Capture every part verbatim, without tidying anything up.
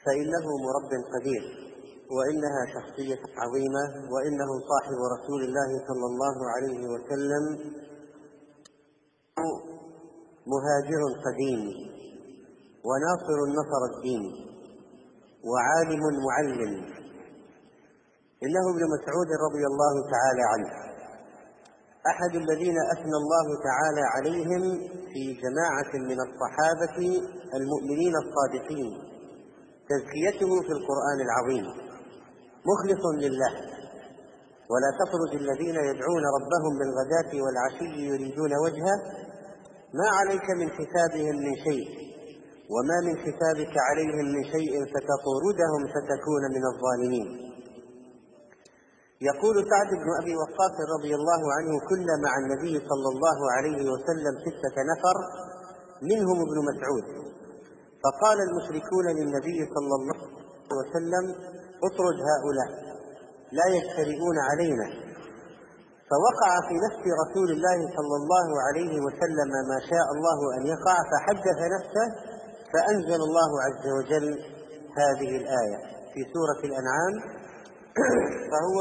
فإنه مرب قدير، وإنها شخصية عظيمة، وإنه صاحب رسول الله صلى الله عليه وسلم، مهاجر قديم وناصر نصر الدين وعالم معلم. إنه ابن مسعود رضي الله تعالى عنه، أحد الذين أثنى الله تعالى عليهم في جماعة من الصحابة المؤمنين الصادقين، تزكيته في القرآن العظيم، مخلص لله. ولا تطرد الذين يدعون ربهم بالغداة والعشي يريدون وجهه ما عليك من حسابهم من شيء، وما من حسابك عليهم من شيء فتطردهم فتكون من الظالمين. يقول سعد بن أبي وقاص رضي الله عنه: كنا مع النبي صلى الله عليه وسلم ستة نفر منهم ابن مسعود، فقال المشركون للنبي صلى الله عليه وسلم: اطرد هؤلاء لا يجترئون علينا. فوقع في نفس رسول الله صلى الله عليه وسلم ما شاء الله أن يقع، فحدث نفسه، فأنزل الله عز وجل هذه الآية في سورة الأنعام: فهو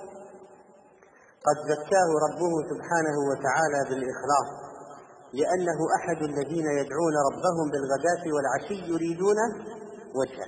قد زكاه ربه سبحانه وتعالى بالإخلاص، لأنه أحد الذين يدعون ربهم بالغداة والعشي يريدون وجهه،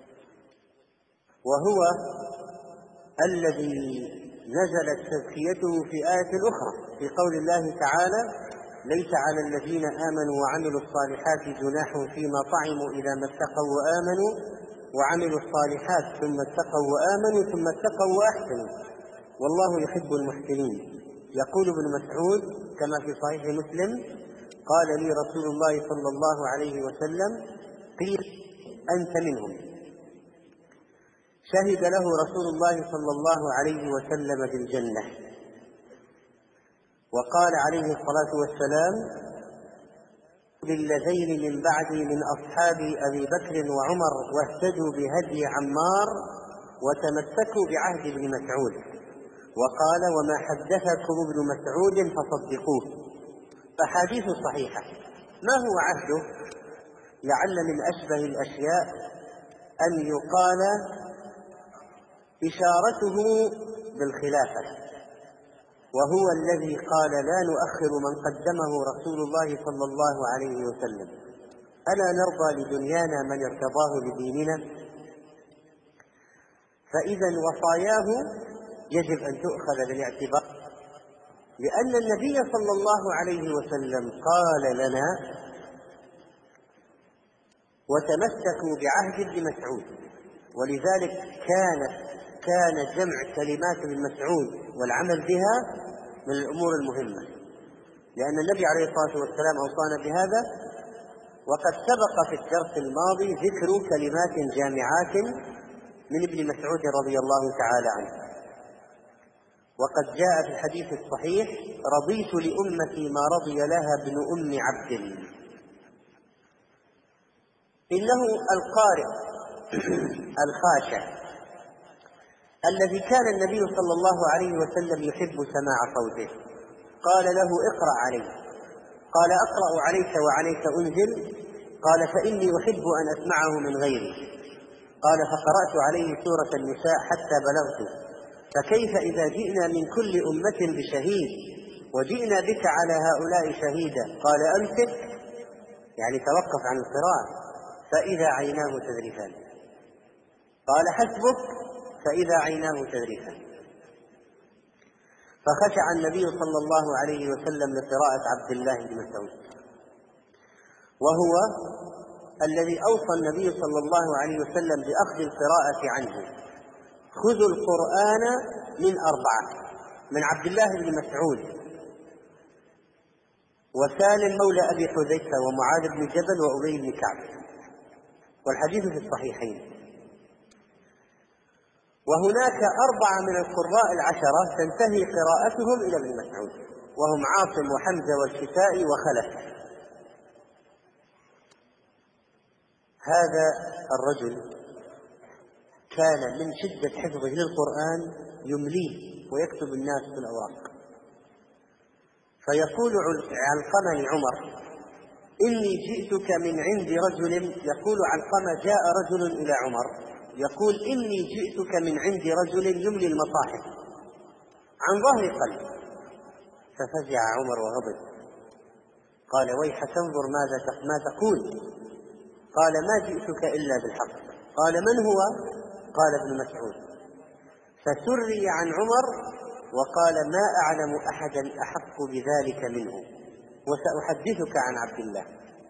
وهو الذي نزلت تزكيته في آية أخرى في قول الله تعالى: ليس على الذين آمنوا وعملوا الصالحات جناح فيما طعموا إذا ما اتقوا وآمنوا وعملوا الصالحات ثم اتقوا وآمنوا ثم اتقوا وأحسنوا والله يحب المحسنين. يقول ابن مسعود كما في صحيح مسلم: قال لي رسول الله صلى الله عليه وسلم: قيل أنت منهم. شهد له رسول الله صلى الله عليه وسلم بالجنة، وقال عليه الصلاة والسلام: للذين من بعدي من أصحاب أبي بكر وعمر واهتدوا بهدي عمار وتمسكوا بعهد ابن مسعود. وقال: وما حدثكم ابن مسعود فصدقوه. أحاديث صحيحة. ما هو عهده؟ لعل من أشبه الأشياء أن يقال إشارته بالخلافة، وهو الذي قال: لا نؤخر من قدمه رسول الله صلى الله عليه وسلم، ألا نرضى لدنيانا من ارتضاه لديننا؟ فإذا وصاياه يجب أن تؤخذ بالاعتبار، لأن النبي صلى الله عليه وسلم قال لنا: وتمسكوا بعهد ابن مسعود. ولذلك كانت كان جمع كلمات ابن مسعود والعمل بها من الأمور المهمة، لأن النبي عليه الصلاة والسلام أوصانا بهذا. وقد سبق في الدرس الماضي ذكر كلمات جامعات من ابن مسعود رضي الله تعالى عنه. وقد جاء في الحديث الصحيح: رضيت لأمتي ما رضي لها ابن أم عبد. إنه القارئ الخاشع الذي كان النبي صلى الله عليه وسلم يحب سماع صوته. قال له: اقرأ علي. قال: أقرأ عليك وعليك أنزل؟ قال: فإني أحب أن أسمعه من غيري. قال: فقرأت عليه سورة النساء حتى بلغت: فكيف إذا جئنا من كل أمة بشهيد وجئنا بك على هؤلاء شهيدا؟ قال: أمسك، يعني توقف عن القراءة، فإذا عيناه تذرفان. قال: حسبك، فإذا عيناه تذرفان. فخشع النبي صلى الله عليه وسلم لقراءة عبد الله بن مسعود، وهو الذي أوصى النبي صلى الله عليه وسلم بأخذ القراءة عنه: خذوا القرآن من أربعة، من عبد الله بن مسعود وسالم مولى أبي حذيفة ومعاذ بن جبل وأبي بن كعب، والحديث في الصحيحين. وهناك أربعة من القراء العشرة تنتهي قراءتهم إلى ابن مسعود، وهم عاصم وحمزة والكسائي وخلف. هذا الرجل كان من شدة حفظه للقرآن يمليه ويكتب الناس في الأوراق. فيقول علقمة لعمر: إني جئتك من عند رجل، يقول علقمة جاء رجل إلى عمر يقول إني جئتك من عند رجل يملي المصاحف عن ظهر قلب. ففزع عمر وغضب، قال ويحك انظر ماذا ما تقول. قال ما جئتك إلا بالحق. قال من هو؟ قال ابن مسعود. فسري عن عمر وقال ما أعلم أحدا أحق بذلك منه، وسأحدثك عن عبد الله.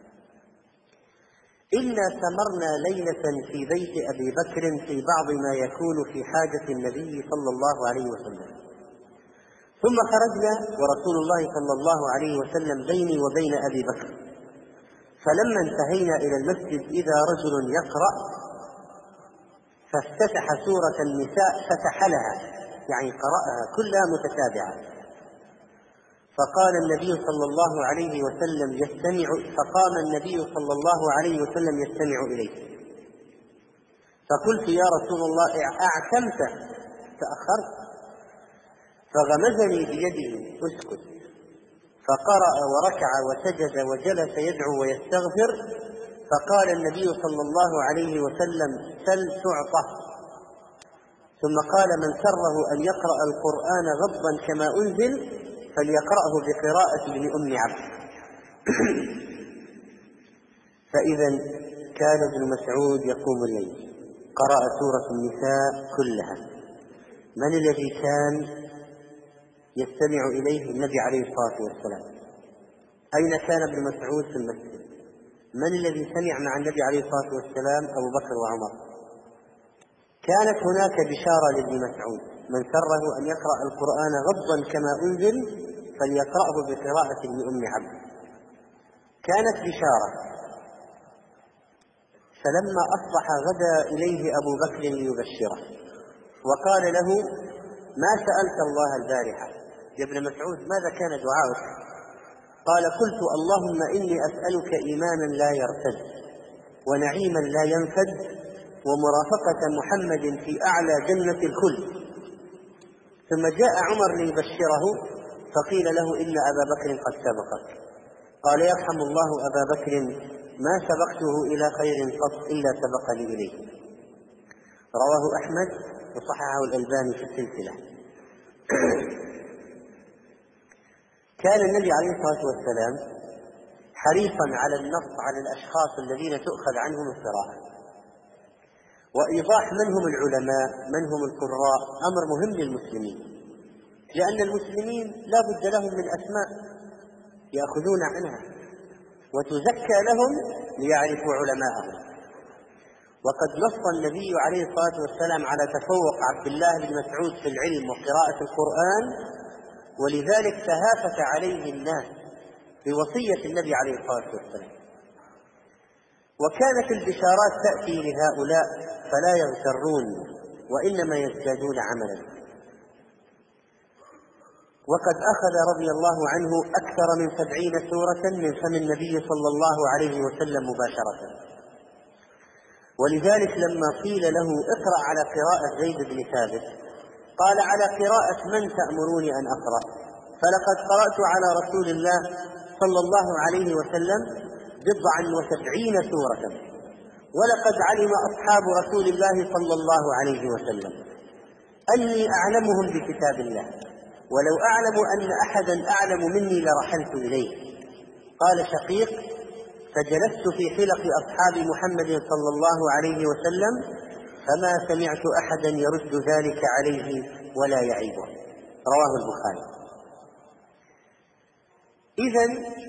إنا سمرنا ليلة في بيت أبي بكر في بعض ما يكون في حاجة النبي صلى الله عليه وسلم، ثم خرجنا ورسول الله صلى الله عليه وسلم بيني وبين أبي بكر، فلما انتهينا إلى المسجد إذا رجل يقرأ فافتتح سورة النساء فتحلها، يعني قرأها كلها متتابعة. فقال النبي صلى الله عليه وسلم يستمع فقام النبي صلى الله عليه وسلم يستمع إليه. فقلت يا رسول الله أعتمت تأخرت؟ فغمزني بيده اسكت. فقرأ وركع وسجد وجلس يدعو ويستغفر. فقال النبي صلى الله عليه وسلم سل تعطى. ثم قال من سره أن يقرأ القرآن غضا كما أنزل فليقرأه بقراءة ابن أم عبد. فإذا كان ابن مسعود يقوم الليل، قرأ سورة النساء كلها. من الذي كان يستمع إليه؟ النبي عليه الصلاة والسلام. أين كان ابن مسعود؟ في المسجد. من الذي سمع مع النبي عليه الصلاة والسلام؟ أبو بكر وعمر. كانت هناك بشارة لابن مسعود من سره أن يقرأ القرآن غضا كما أنزل فليقرأه بقراءة ابن أم عبد. كانت بشارة. فلما أصبح غدا إليه أبو بكر ليبشره وقال له ما سألت الله البارحة يا ابن مسعود؟ ماذا كان دعاؤك؟ قال قلت اللهم إني أسألك إيمانا لا يرتد ونعيما لا ينفد ومرافقة محمد في أعلى جنة الكل. ثم جاء عمر ليبشره فقيل له إن أبا بكر قد سبقك. قال يرحم الله أبا بكر ما سبقته إلى خير قط إلا سبقني إليه. رواه أحمد وصححه الألباني في السلسلة. كان النبي عليه الصلاة والسلام حريصا على النص على الأشخاص الذين تؤخذ عنهم القراءة، وإيضاح من هم العلماء من هم القراء أمر مهم للمسلمين، لأن المسلمين لا بد لهم من أسماء يأخذون عنها وتزكى لهم ليعرفوا علماءهم. وقد نص النبي عليه الصلاة والسلام على تفوق عبد الله بن مسعود في العلم وقراءة القرآن، ولذلك تهافت عليه الناس بوصية النبي عليه الصلاة والسلام. وكانت البشارات تأتي لهؤلاء فلا يغترون وإنما يزدادون عملا. وقد أخذ رضي الله عنه أكثر من سبعين سورة من فم النبي صلى الله عليه وسلم مباشرة. ولذلك لما قيل له اقرأ على قراءة زيد بن ثابت قال على قراءة من تأمروني أن أقرأ؟ فلقد قرأت على رسول الله صلى الله عليه وسلم بضعا وسبعين سورة، ولقد علم أصحاب رسول الله صلى الله عليه وسلم أني أعلمهم بكتاب الله، ولو أعلم أن أحدا أعلم مني لرحلت إليه. قال شقيق فجلست في حلق أصحاب محمد صلى الله عليه وسلم فما سمعت أحدا يرد ذلك عليه ولا يعيبه. رواه البخاري. إذن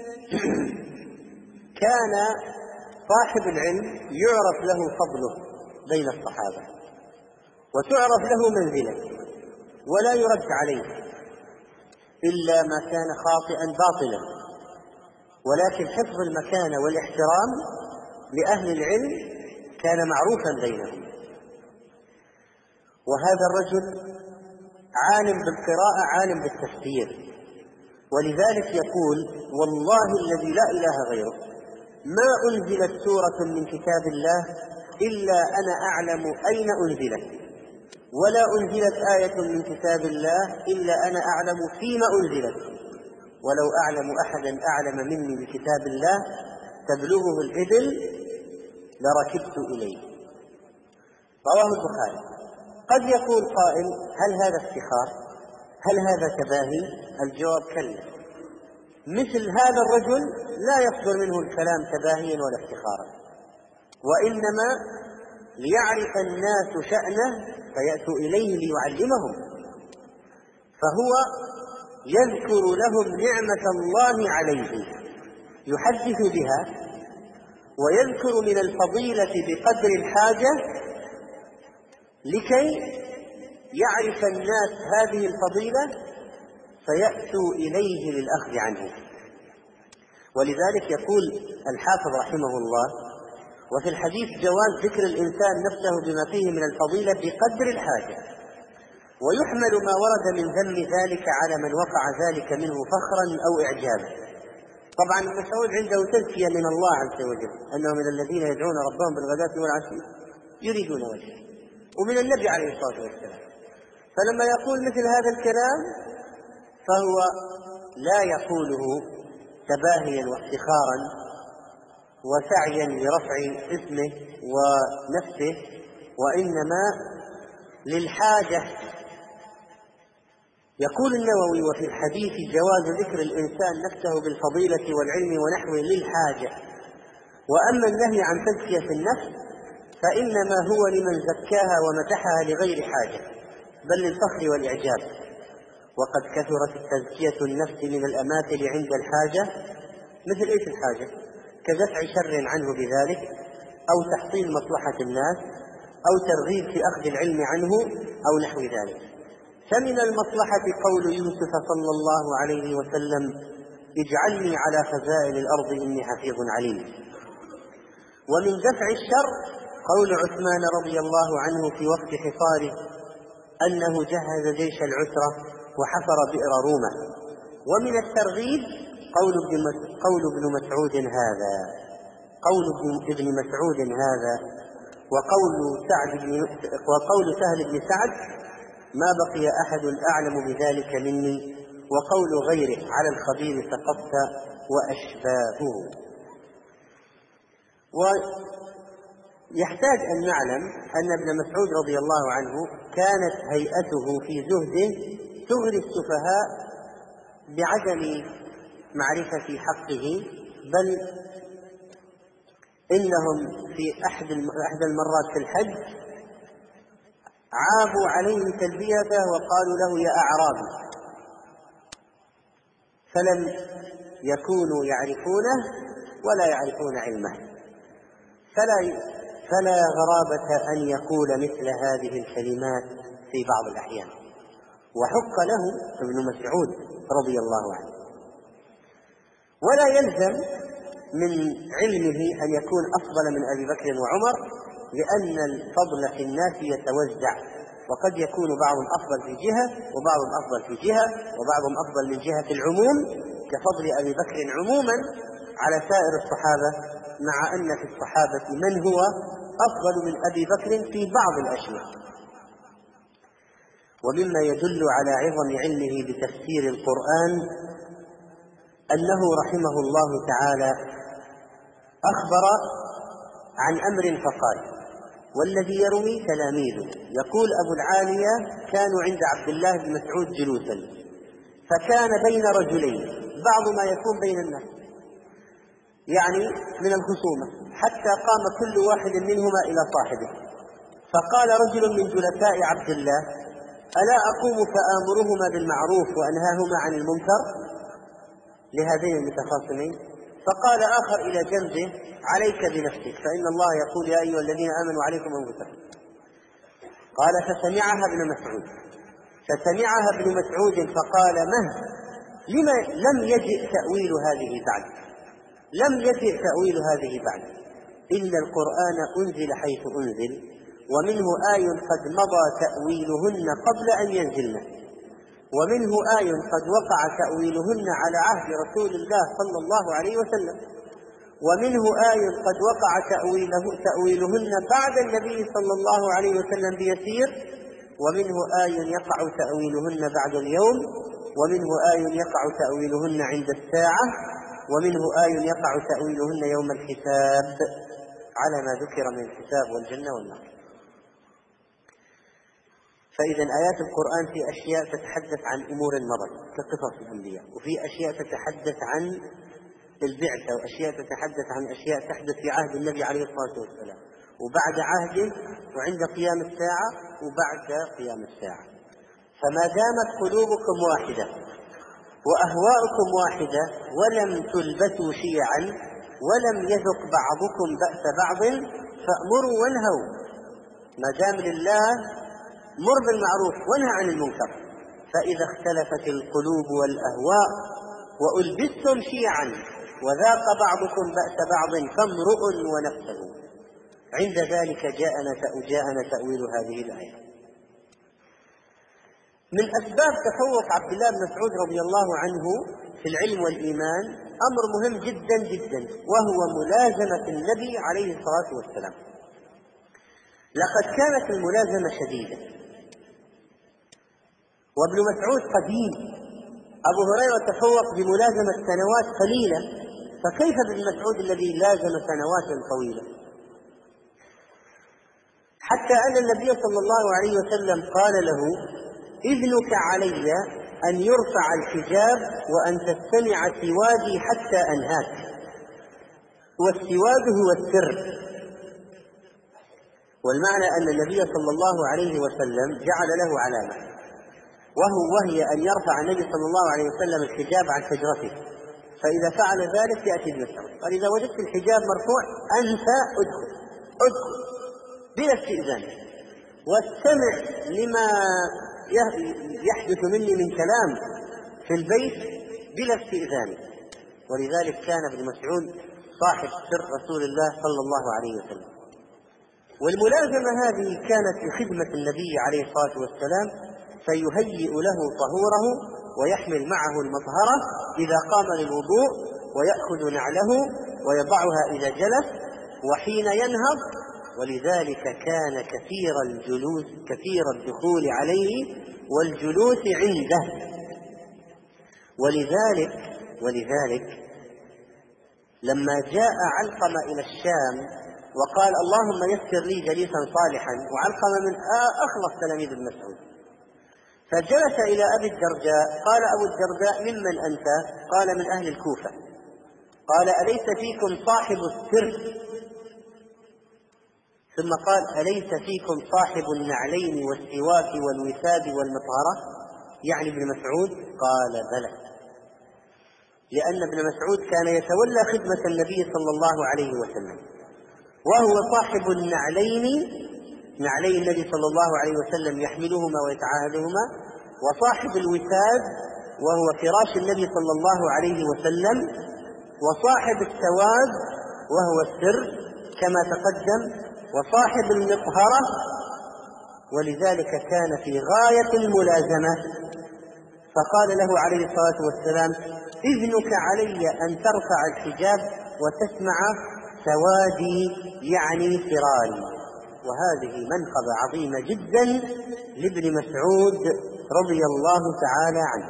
كان صاحب العلم يعرف له فضله بين الصحابة وتعرف له منزله ولا يرد عليه إلا ما كان خاطئا باطلا، ولكن حفظ المكانة والاحترام لأهل العلم كان معروفا بينهم. وهذا الرجل عالم بالقراءة عالم بالتفسير، ولذلك يقول والله الذي لا إله غيره ما أنزلت سورة من كتاب الله إلا أنا أعلم أين أنزلت، ولا أنزلت آية من كتاب الله إلا أنا أعلم فيما أنزلت، ولو أعلم أحدا أعلم مني بكتاب الله تبلغه الإبل لركبت إليه. رواه البخاري. قد يقول قائل: هل هذا افتخار؟ هل هذا تباهي؟ الجواب: كلا. مثل هذا الرجل لا يصدر منه الكلام تباهيا ولا افتخارا، وإنما ليعرف الناس شأنه فيأتوا إليه ليعلمهم، فهو يذكر لهم نعمة الله عليه يحدث بها، ويذكر من الفضيلة بقدر الحاجة لكي يعرف الناس هذه الفضيلة فيأتوا إليه للأخذ عنه. ولذلك يقول الحافظ رحمه الله: وفي الحديث جواز ذكر الإنسان نفسه بما فيه من الفضيلة بقدر الحاجة، ويحمل ما ورد من ذم ذلك على من وقع ذلك منه فخرا أو إعجابا. طبعا ابن مسعود عنده تزكية من الله عز وجل أنه من الذين يدعون ربهم بالغداة والعشي يريدون وجهه، ومن النبي عليه الصلاة والسلام. فلما يقول مثل هذا الكلام فهو لا يقوله تباهيا وافتخارا وسعيا لرفع اسمه ونفسه، وإنما للحاجة. يقول النووي: وفي الحديث جواز ذكر الإنسان نفسه بالفضيلة والعلم ونحوه للحاجة. وأما النهي عن تزكية النفس فإنما هو لمن زكاها ومدحها لغير حاجة، بل للفخر والإعجاب. وقد كثرت التزكية النفس من الأماثل عند الحاجة، مثل إيش الحاجة؟ كدفع شر عنه بذلك، أو تحصيل مصلحة الناس، أو ترغيب في أخذ العلم عنه، أو نحو ذلك. فمن المصلحة قول يوسف صلى الله عليه وسلم: اجعلني على خزائن الأرض إني حفيظ عليم. ومن دفع الشر قول عثمان رضي الله عنه في وقت حصاره أنه جهز جيش العسرة وحفر بئر رومة. ومن الترغيب قول ابن مسعود هذا قول ابن مسعود هذا وقول سعد بن وقول سهل بن سعد: ما بقي أحد أعلم بذلك مني، وقول غيره: على الخبير سقطت، وأشباهه. ويحتاج أن نعلم أن ابن مسعود رضي الله عنه كانت هيئته في زهده تغري السفهاء بعدم معرفة حقه، بل إنهم في أحد المرات في الحج عابوا عليه تلبيته وقالوا له: يا أعرابي، فلم يكونوا يعرفونه ولا يعرفون علمه، فلا فلا غرابة أن يقول مثل هذه الكلمات في بعض الأحيان، وحق له ابن مسعود رضي الله عنه. ولا يلزم من علمه أن يكون أفضل من أبي بكر وعمر، لأن الفضل في الناس يتوزع، وقد يكون بعضهم أفضل في جهة وبعضهم أفضل في جهة وبعضهم أفضل من جهة العموم، كفضل أبي بكر عموما على سائر الصحابة، مع أن في الصحابة من هو أفضل من أبي بكر في بعض الأشياء. ومما يدل على عظم علمه بتفسير القرآن أنه رحمه الله تعالى أخبر عن أمر فقال: والذي يروي تلاميذ. يقول أبو العالية: كانوا عند عبد الله بن مسعود جلوسا، فكان بين رجلين بعض ما يكون بين الناس، يعني من الخصومة، حتى قام كل واحد منهما إلى صاحبه، فقال رجل من جلساء عبد الله: ألا أقوم فآمرهما بالمعروف وأنهاهما عن المنكر لهذين المتخاصمين؟ فقال آخر إلى جنبه: عليك بنفسك، فإن الله يقول: يا أيها الذين آمنوا عليكم أنفسكم. قال: فسمعها ابن مسعود فسمعها ابن مسعود فقال: مه لما لم يجئ تأويل هذه بعد لم يجئ تأويل هذه بعد إن القرآن أنزل حيث أنزل، ومنه آي قد مضى تأويلهن قبل أن ينزلن، ومنه آي قد وقع تأويلهن على عهد رسول الله صلى الله عليه وسلم، ومنه آي قد وقع تأويله تأويلهن بعد النبي صلى الله عليه وسلم بيسير، ومنه آي يقع تأويلهن بعد اليوم، ومنه آي يقع تأويلهن عند الساعة، ومنه آي يقع تأويلهن يوم الحساب على ما ذكر من الحساب والجنة والنار. فإذا آيات القرآن في أشياء تتحدث عن أمور مضت كقصص الأنبياء، وفي أشياء تتحدث عن البعثة، وأشياء تتحدث عن أشياء تحدث في عهد النبي عليه الصلاة والسلام وبعد عهده وعند قيام الساعة وبعد قيام الساعة. فما دامت قلوبكم واحدة وأهواؤكم واحدة ولم تلبسوا شيعا ولم يذق بعضكم بأس بعض فأمروا وانهوا. ما دام لله مر بالمعروف وانهى عن المنكر. فإذا اختلفت القلوب والأهواء وألبستم شيعا وذاق بعضكم بأس بعض فامرؤ ونفسه. عند ذلك جاءنا جاءنا تأويل هذه الآية. من أسباب تفوق عبد الله بن مسعود رضي الله عنه في العلم والإيمان أمر مهم جدا جدا، وهو ملازمة النبي عليه الصلاة والسلام. لقد كانت الملازمة شديدة، وابن مسعود قديم، أبو هريرة تفوق بملازمة سنوات قليلة، فكيف بابن مسعود الذي لازم سنوات طويلة؟ حتى أن النبي صلى الله عليه وسلم قال له: إذنك علي أن يرفع الحجاب وأن تستمع سوادي حتى أنهاك. والسواد هو السر، والمعنى أن النبي صلى الله عليه وسلم جعل له علامة، وهو وهي أن يرفع النبي صلى الله عليه وسلم الحجاب عن شجرته، فإذا فعل ذلك يأتي ابن مسعود قال: إذا وجدت الحجاب مرفوع أنت ادخل ادخل بلا استئذان، واستمع لما يحدث مني من كلام في البيت بلا استئذان. ولذلك كان ابن مسعود صاحب سر رسول الله صلى الله عليه وسلم. والملازمة هذه كانت لخدمة النبي عليه الصلاة والسلام، فيهيئ له طهوره ويحمل معه المطهرة إذا قام للوضوء، ويأخذ نعله ويضعها إذا جلس وحين ينهض. ولذلك كان كثير الجلوس كثير الدخول عليه والجلوس عنده. ولذلك ولذلك لما جاء علقمة إلى الشام وقال: اللهم يسر لي جليسا صالحا، وعلقمة من أخلص تلاميذ ابن مسعود، فجلس إلى أبي الدرداء، قال أبو الدرداء: ممن أنت؟ قال: من أهل الكوفة. قال: أليس فيكم صاحب السر؟ ثم قال: أليس فيكم صاحب النعلين والسواك والوساد والمطهرة؟ يعني ابن مسعود. قال: بلى، لأن ابن مسعود كان يتولى خدمة النبي صلى الله عليه وسلم، وهو صاحب النعلين، نعلي النبي صلى الله عليه وسلم يحملهما ويتعاهدهما، وصاحب الوساد وهو فراش النبي صلى الله عليه وسلم، وصاحب السواد وهو السر كما تقدم، وصاحب المطهرة. ولذلك كان في غاية الملازمة. فقال له عليه الصلاة والسلام: إذنك علي أن ترفع الحجاب وتسمع سوادي، يعني فراري. وهذه منقبة عظيمة جدا لابن مسعود رضي الله تعالى عنه.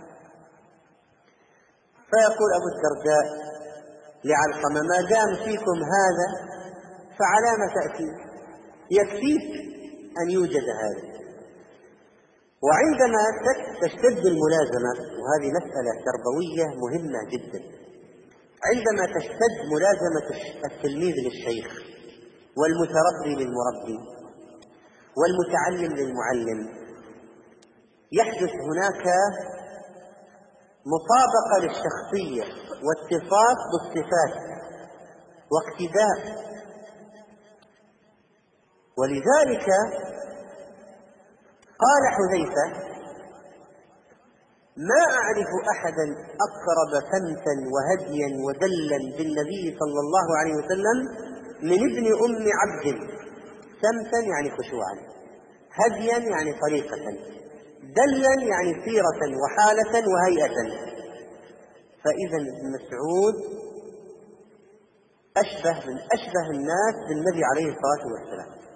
فيقول أبو الدرداء لعلقمة: ما دام فيكم هذا فعلى ما تأتي، يكفيك أن يوجد هذا. وعندما تشتد الملازمة، وهذه مسألة تربوية مهمة جدا، عندما تشتد ملازمة التلميذ للشيخ والمتربي للمربي والمتعلم للمعلم، يحدث هناك مطابقة للشخصية واتصاف بالصفات واقتداء. ولذلك قال حذيفة: ما أعرف أحدا أقرب سمتا وهديا ودلا بالنبي صلى الله عليه وسلم من ابن أم عبد. سمتا يعني خشوعا، هديا يعني طريقة، دلا يعني سيرة وحالة وهيئة. فإذا ابن مسعود أشبه من أشبه الناس بالنبي عليه الصلاة والسلام.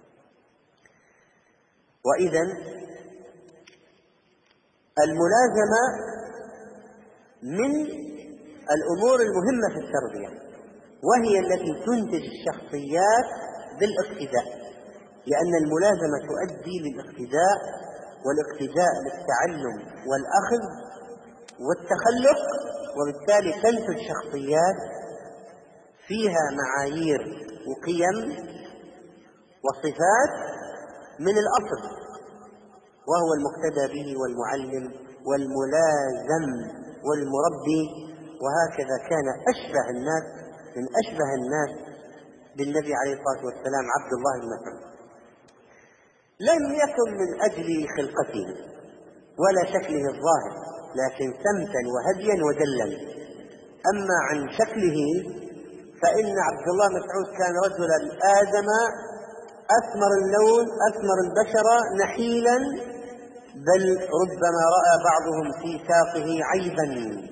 وإذا الملازمة من الأمور المهمة في التربية، وهي التي تنتج الشخصيات بالاقتداء، لأن الملازمة تؤدي للاقتداء، والاقتداء للتعلم والأخذ والتخلق، وبالتالي تنتج شخصيات فيها معايير وقيم وصفات من الأصل، وهو المقتدى به والمعلم والملازم والمربي. وهكذا كان أشبه الناس من أشبه الناس بالنبي عليه الصلاة والسلام عبد الله بن مسعود، لم يكن من أجل خلقته ولا شكله الظاهر، لكن سمتا وهديا ودلا. أما عن شكله فإن عبد الله بن مسعود كان رجلا آدم أسمر اللون أسمر البشرة نحيلا، بل ربما رأى بعضهم في ساقه عيبا.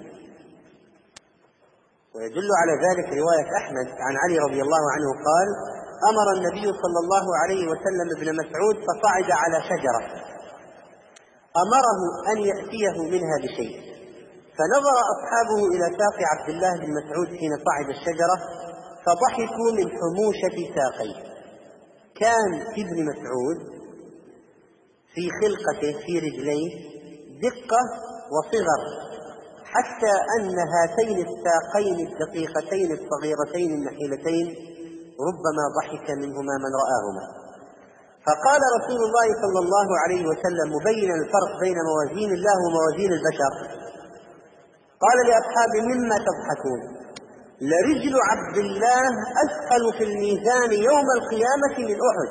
ويدل على ذلك رواية أحمد عن علي رضي الله عنه قال: أمر النبي صلى الله عليه وسلم ابن مسعود فصعد على شجرة، أمره أن يأتيه منها بشيء، فنظر أصحابه إلى ساق عبد الله بن مسعود حين صعد الشجرة فضحكوا من حموشة ساقيه. كان ابن مسعود في خلقته في رجليه دقة وصغر، حتى أن هاتين الساقين الدقيقتين الصغيرتين النحيلتين ربما ضحك منهما من رآهما. فقال رسول الله صلى الله عليه وسلم مبينا الفرق بين موازين الله وموازين البشر، قال لأصحابه: مما تضحكون؟ لرجل عبد الله أثقل في الميزان يوم القيامة من أحد.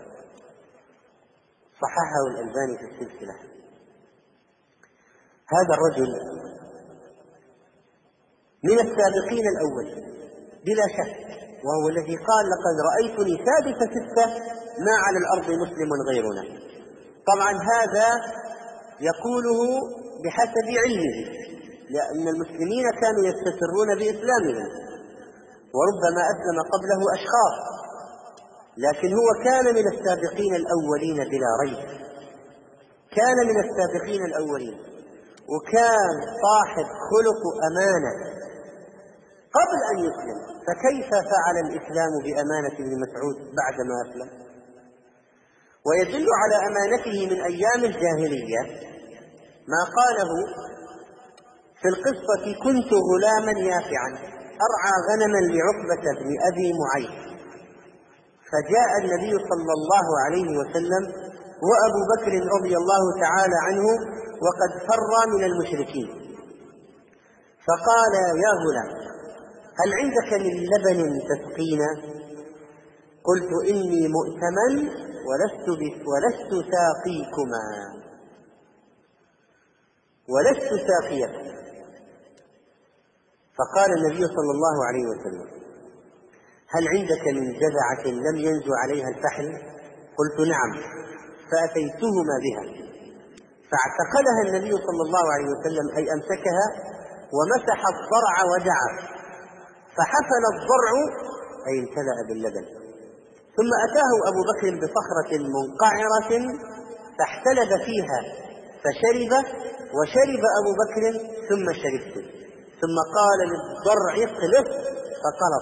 صححه الألباني في السلسلة. هذا الرجل من السابقين الأولين بلا شك، وهو الذي قال: لقد رأيتني سادس ستة ما على الأرض مسلم غيرنا. طبعا هذا يقوله بحسب علمه، لأن المسلمين كانوا يستسرون بإسلامهم، وربما أسلم قبله أشخاص، لكن هو كان من السابقين الأولين بلا ريب، كان من السابقين الأولين، وكان صاحب خلق أمانة قبل أن يسلم. فكيف فعل الإسلام بأمانة ابن مسعود بعدما أسلم؟ ويدل على أمانته من أيام الجاهلية ما قاله في القصة: كنت غلاما يافعا أرعى غنما لعقبة بن أبي معيط، فجاء النبي صلى الله عليه وسلم وأبو بكر رضي الله تعالى عنه وقد فر من المشركين، فقال: يا غلام، هل عندك من لبن تسقينا؟ قلت: إني مؤتمن ولست, ولست ساقيكما ولست ساقيكما. فقال النبي صلى الله عليه وسلم: هل عندك من جذعة لم ينزو عليها الفحل؟ قلت: نعم. فأتيتهما بها، فاعتقلها النبي صلى الله عليه وسلم، أي أمسكها ومسح الضرع ودعا، فحفل الضرع أي امتلأ باللبن، ثم أتاه أبو بكر بصخرة منقعرة فاحتلب فيها فشرب، وشرب أبو بكر ثم شربت، ثم قال للضرع: اقلف، فقلط.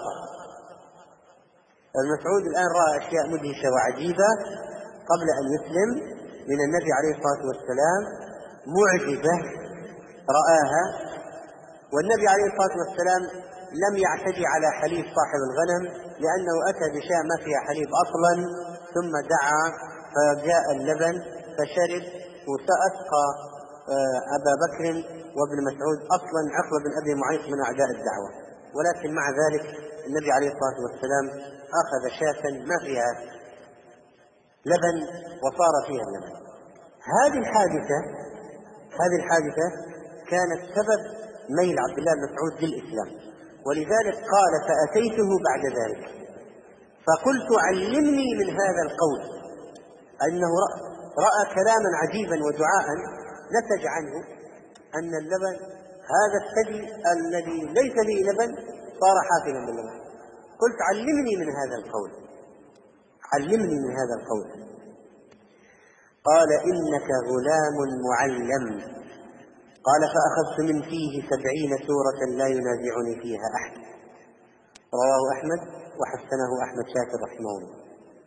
المسعود الآن رأى أشياء مدهشة وعجيبة قبل أن يسلم من النبي عليه الصلاة والسلام، معجزة رآها. والنبي عليه الصلاة والسلام لم يعتدي على حليب صاحب الغنم، لأنه أتى بشاة ما فيها حليب أصلا، ثم دعا فجاء اللبن فشرب، وسأسقى أبا بكر وابن مسعود. أصلا عقبة بن أبي معيط من أعداء الدعوة، ولكن مع ذلك النبي عليه الصلاة والسلام أخذ شاة ما فيها لبن وصار فيها اللبن. هذه الحادثة هذه الحادثة كانت سبب ميل عبد الله بن مسعود للإسلام، ولذلك قال: فأتيته بعد ذلك فقلت: علمني من هذا القول. أنه رأى كلاما عجيبا ودعاء نتج عنه أن اللبن هذا الثدي الذي ليس به لبن صار حافلا باللبن. قلت: علمني من هذا القول علمني من هذا القول. قال: إنك غلام معلم قال فأخذت من فيه سبعين سورة لا ينازعني فيها أحد. رواه أحمد وحسنه أحمد شاكر رحمه الله.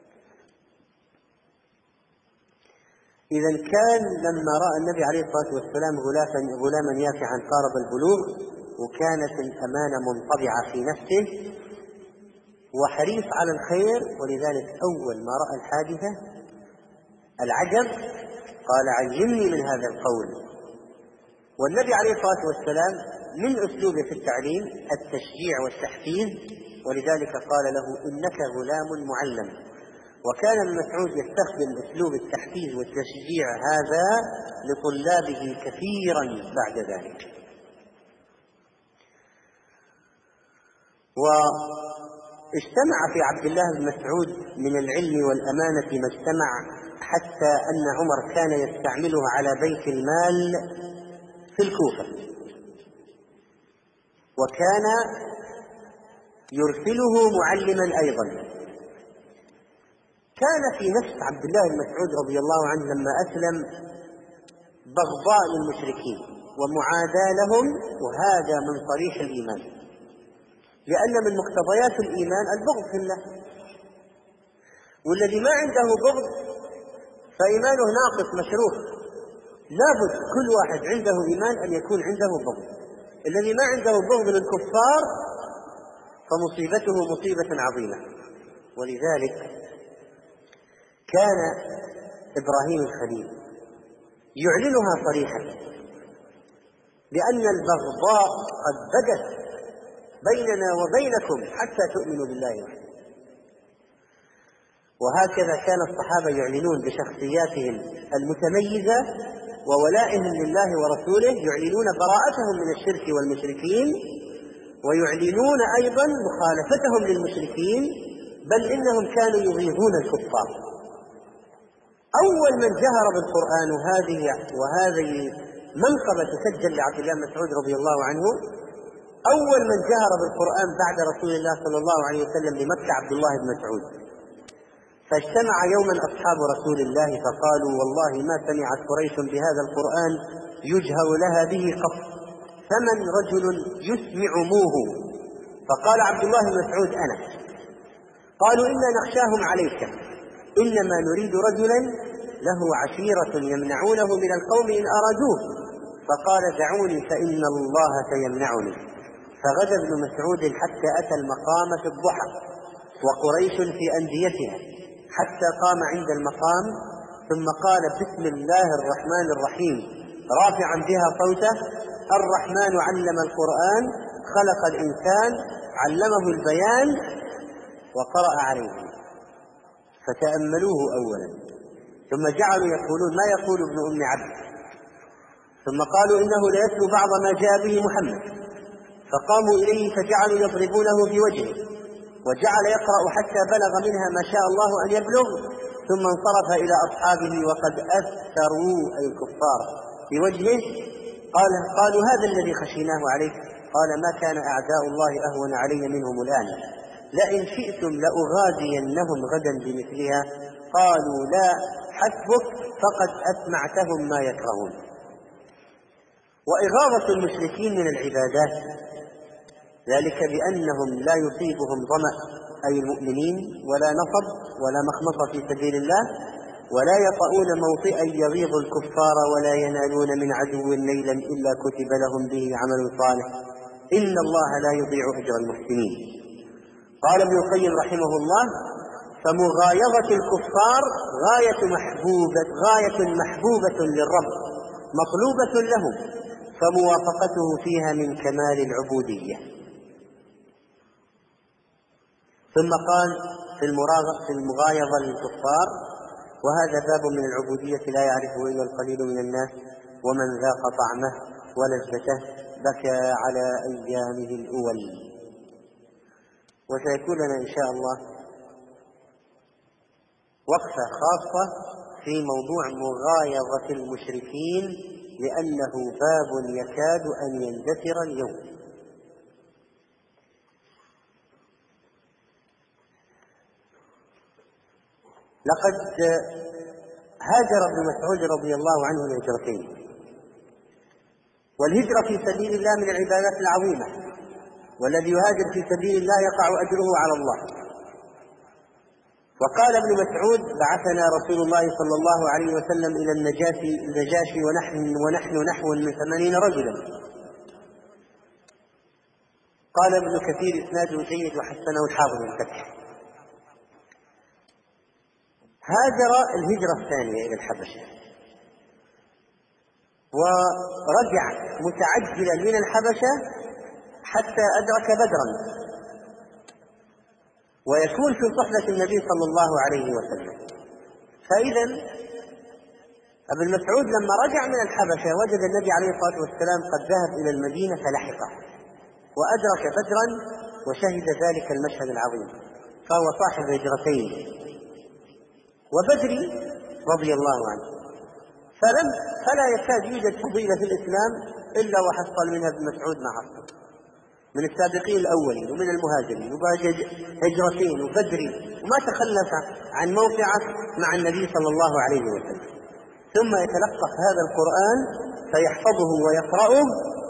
إذا كان لما رأى النبي عليه الصلاة والسلام غلاما يافعا قارب البلوغ وكانت الأمانة منطبعة في نفسه وحريص على الخير، ولذلك أول ما رأى الحادثة العجب قال علمني من هذا القول. والنبي عليه الصلاة والسلام من أسلوبه في التعليم التشجيع والتحفيز، ولذلك قال له إنك غلام معلم. وكان ابن مسعود يستخدم أسلوب التحفيز والتشجيع هذا لطلابه كثيرا بعد ذلك. واجتمع في عبد الله بن مسعود من العلم والأمانة ما اجتمع، حتى أن عمر كان يستعمله على بيت المال في الكوفة، وكان يرسله معلما أيضا. كان في نفس عبد الله بن مسعود رضي الله عنه لما أسلم بغضاء للمشركين ومعاداة لهم، وهذا من صريح الإيمان، لأن من مقتضيات الإيمان البغض في الله، والذي ما عنده بغض فإيمانه ناقص مشروح. لابد كل واحد عنده إيمان أن يكون عنده بغض. الذي ما عنده بغض للكفار فمصيبته مصيبة عظيمة. ولذلك كان إبراهيم الخليل يعلنها صريحا، لأن البغضاء قد بدت بيننا وبينكم حتى تؤمنوا بالله وحده. وهكذا كان الصحابة يعلنون بشخصياتهم المتميزة وولائهم لله ورسوله، يعلنون براءتهم من الشرك والمشركين، ويعلنون أيضا مخالفتهم للمشركين، بل إنهم كانوا يغيظون الكفار. أول من جهر بالقرآن، وهذه وهذه منقبة تسجل لعبد الله بن مسعود رضي الله عنه، أول من جهر بالقرآن بعد رسول الله صلى الله عليه وسلم بمكة عبد الله بن مسعود. فاجتمع يوما أصحاب رسول الله فقالوا والله ما سمعت قريش بهذا القرآن يجهر لها به قط، فمن رجل يسمعموه؟ فقال عبد الله بن مسعود أنا. قالوا إنا نخشاهم عليك، إنما نريد رجلا له عشيرة يمنعونه من القوم إن أرادوه. فقال دعوني فإن الله سيمنعني. فغدا ابن مسعود حتى أتى المقام في الضحى وقريش في أنديتها، حتى قام عند المقام ثم قال بسم الله الرحمن الرحيم رافعا بها صوته: الرحمن علم القرآن خلق الإنسان علمه البيان، وقرأ عليهم. فتأملوه أولا، ثم جعلوا يقولون ما يقول ابن أم عبد، ثم قالوا إنه ليتلو بعض ما جاء به محمد. فقاموا إليه فجعلوا يضربونه في وجهه، وجعل يقرأ حتى بلغ منها ما شاء الله أن يبلغ، ثم انصرف إلى أصحابه وقد أثروا أي الكفار في وجهه. قال قالوا هذا الذي خشيناه عليك. قال ما كان أعداء الله أهون علي منهم الآن، لئن شئتم لأغازينهم غدا بمثلها. قالوا لا حسبك فقد أسمعتهم ما يكرهون. وإغاظة المشركين من العبادات، ذلك بأنهم لا يصيبهم ظمأ أي المؤمنين ولا نصب ولا مخمصة في سبيل الله، ولا يطؤون موطئا يغيظ الكفار، ولا ينالون من عدو نيلا إلا كتب لهم به عمل صالح، إن الله لا يضيع أجر المحسنين. قال ابن القيم رحمه الله: فمغايظة الكفار غاية محبوبة, غاية محبوبة للرب مطلوبة له، فموافقته فيها من كمال العبودية. ثم قال في المغايظة للكفار: وهذا باب من العبودية لا يعرفه إلا القليل من الناس، ومن ذاق طعمه ولذته بكى على أيامه الأول. وسيكون لنا إن شاء الله وقفة خاصة في موضوع مغايظة المشركين، لأنه باب يكاد أن يندثر اليوم. لقد هاجر ابن مسعود رضي الله عنه الهجرتين، والهجرة في سبيل الله من العبادات العظيمة، والذي يهاجر في سبيل الله يقع أجره على الله. وقال ابن مسعود: بعثنا رسول الله صلى الله عليه وسلم إلى النجاشي, النجاشي ونحن, ونحن نحو من ثمانين رجلا. قال ابن كثير: إسناده جيد وحسنه الحافظ الفتح. هاجر الهجرة الثانية إلى الحبشة، ورجع متعجلا من الحبشة حتى أدرك بدرا، ويكون في صحبة النبي صلى الله عليه وسلم. فإذا ابن مسعود لما رجع من الحبشة وجد النبي عليه الصلاة والسلام قد ذهب إلى المدينة فلحقه وأدرك بدرا وشهد ذلك المشهد العظيم، فهو صاحب هجرتين وبدري رضي الله عنه. فلم فلا يكاد يوجد فضيلة في الإسلام إلا وحصل منها ابن مسعود ما حصل من السابقين الأولين ومن المهاجرين، وباقي هجرتين وبدري، وما تخلف عن موقعه مع النبي صلى الله عليه وسلم. ثم يتلقف هذا القرآن فيحفظه ويقرأه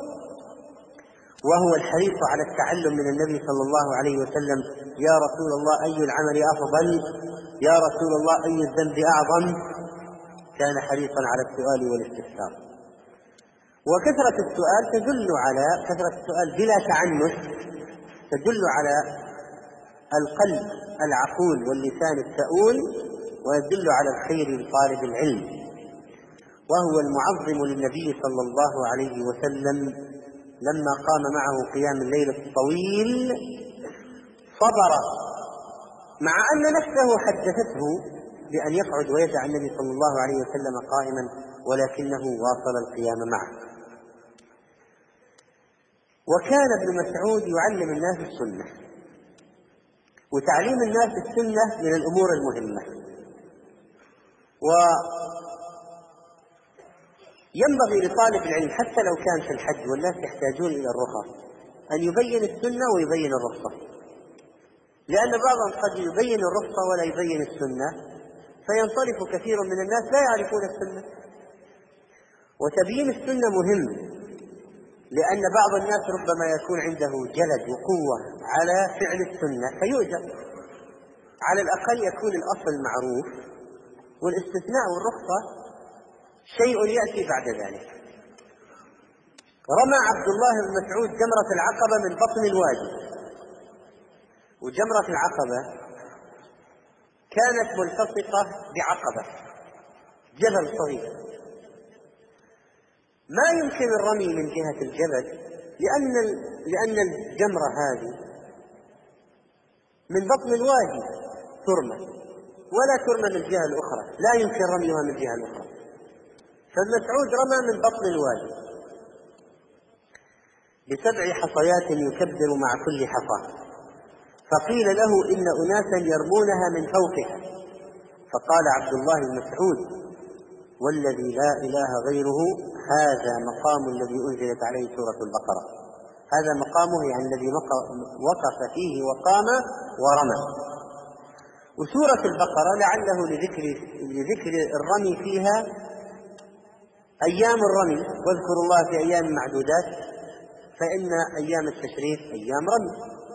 وهو الحريص على التعلم من النبي صلى الله عليه وسلم: يا رسول الله أي العمل أفضل؟ يا رسول الله أي الذنب أعظم؟ كان حريصا على السؤال والاستفسار. وكثرة السؤال تدل على كثرة السؤال بلا تعنت تدل على القلب العقول واللسان السؤول، ويدل على الخير لطالب العلم. وهو المعظم للنبي صلى الله عليه وسلم لما قام معه قيام الليل الطويل صبر، مع أن نفسه حدثته بأن يقعد ويدع النبي صلى الله عليه وسلم قائما، ولكنه واصل القيام معه. وكان ابن مسعود يعلم الناس السنة، وتعليم الناس السنة من الأمور المهمة. وينبغي لطالب العلم حتى لو كان في الحج والناس يحتاجون إلى الرخص أن يبين السنة ويبين الرخصة، لأن بعضهم قد يبين الرخصة ولا يبين السنة، فينصرف كثير من الناس لا يعرفون السنة. وتبيين السنة مهم، لأن بعض الناس ربما يكون عنده جلد وقوة على فعل السنة فيؤجر. على الأقل يكون الأصل معروف، والاستثناء والرخصة شيء يأتي بعد ذلك. رمى عبد الله بن مسعود جمرة العقبة من بطن الوادي، وجمرة العقبة كانت ملتصقة بعقبة جبل صغير، ما يمكن الرمي من جهة الجبل لأن لأن الجمرة هذه من بطن الوادي ترمى، ولا ترمى من الجهة الأخرى، لا يمكن رميها من الجهة الأخرى. فالمسعود رمى من بطن الوادي بسبع حصيات يكبر مع كل حصى، فقيل له إن أناسا يرمونها من فوقها، فقال عبد الله بن مسعود: والذي لا إله غيره هذا مقام الذي أنزلت عليه سورة البقرة. هذا مقامه يعني الذي وقف فيه وقام ورمى. وسورة البقرة لعله لذكر, لذكر الرمي فيها أيام الرمي: واذكروا الله في أيام معدودات، فإن أيام التشريق أيام رمي.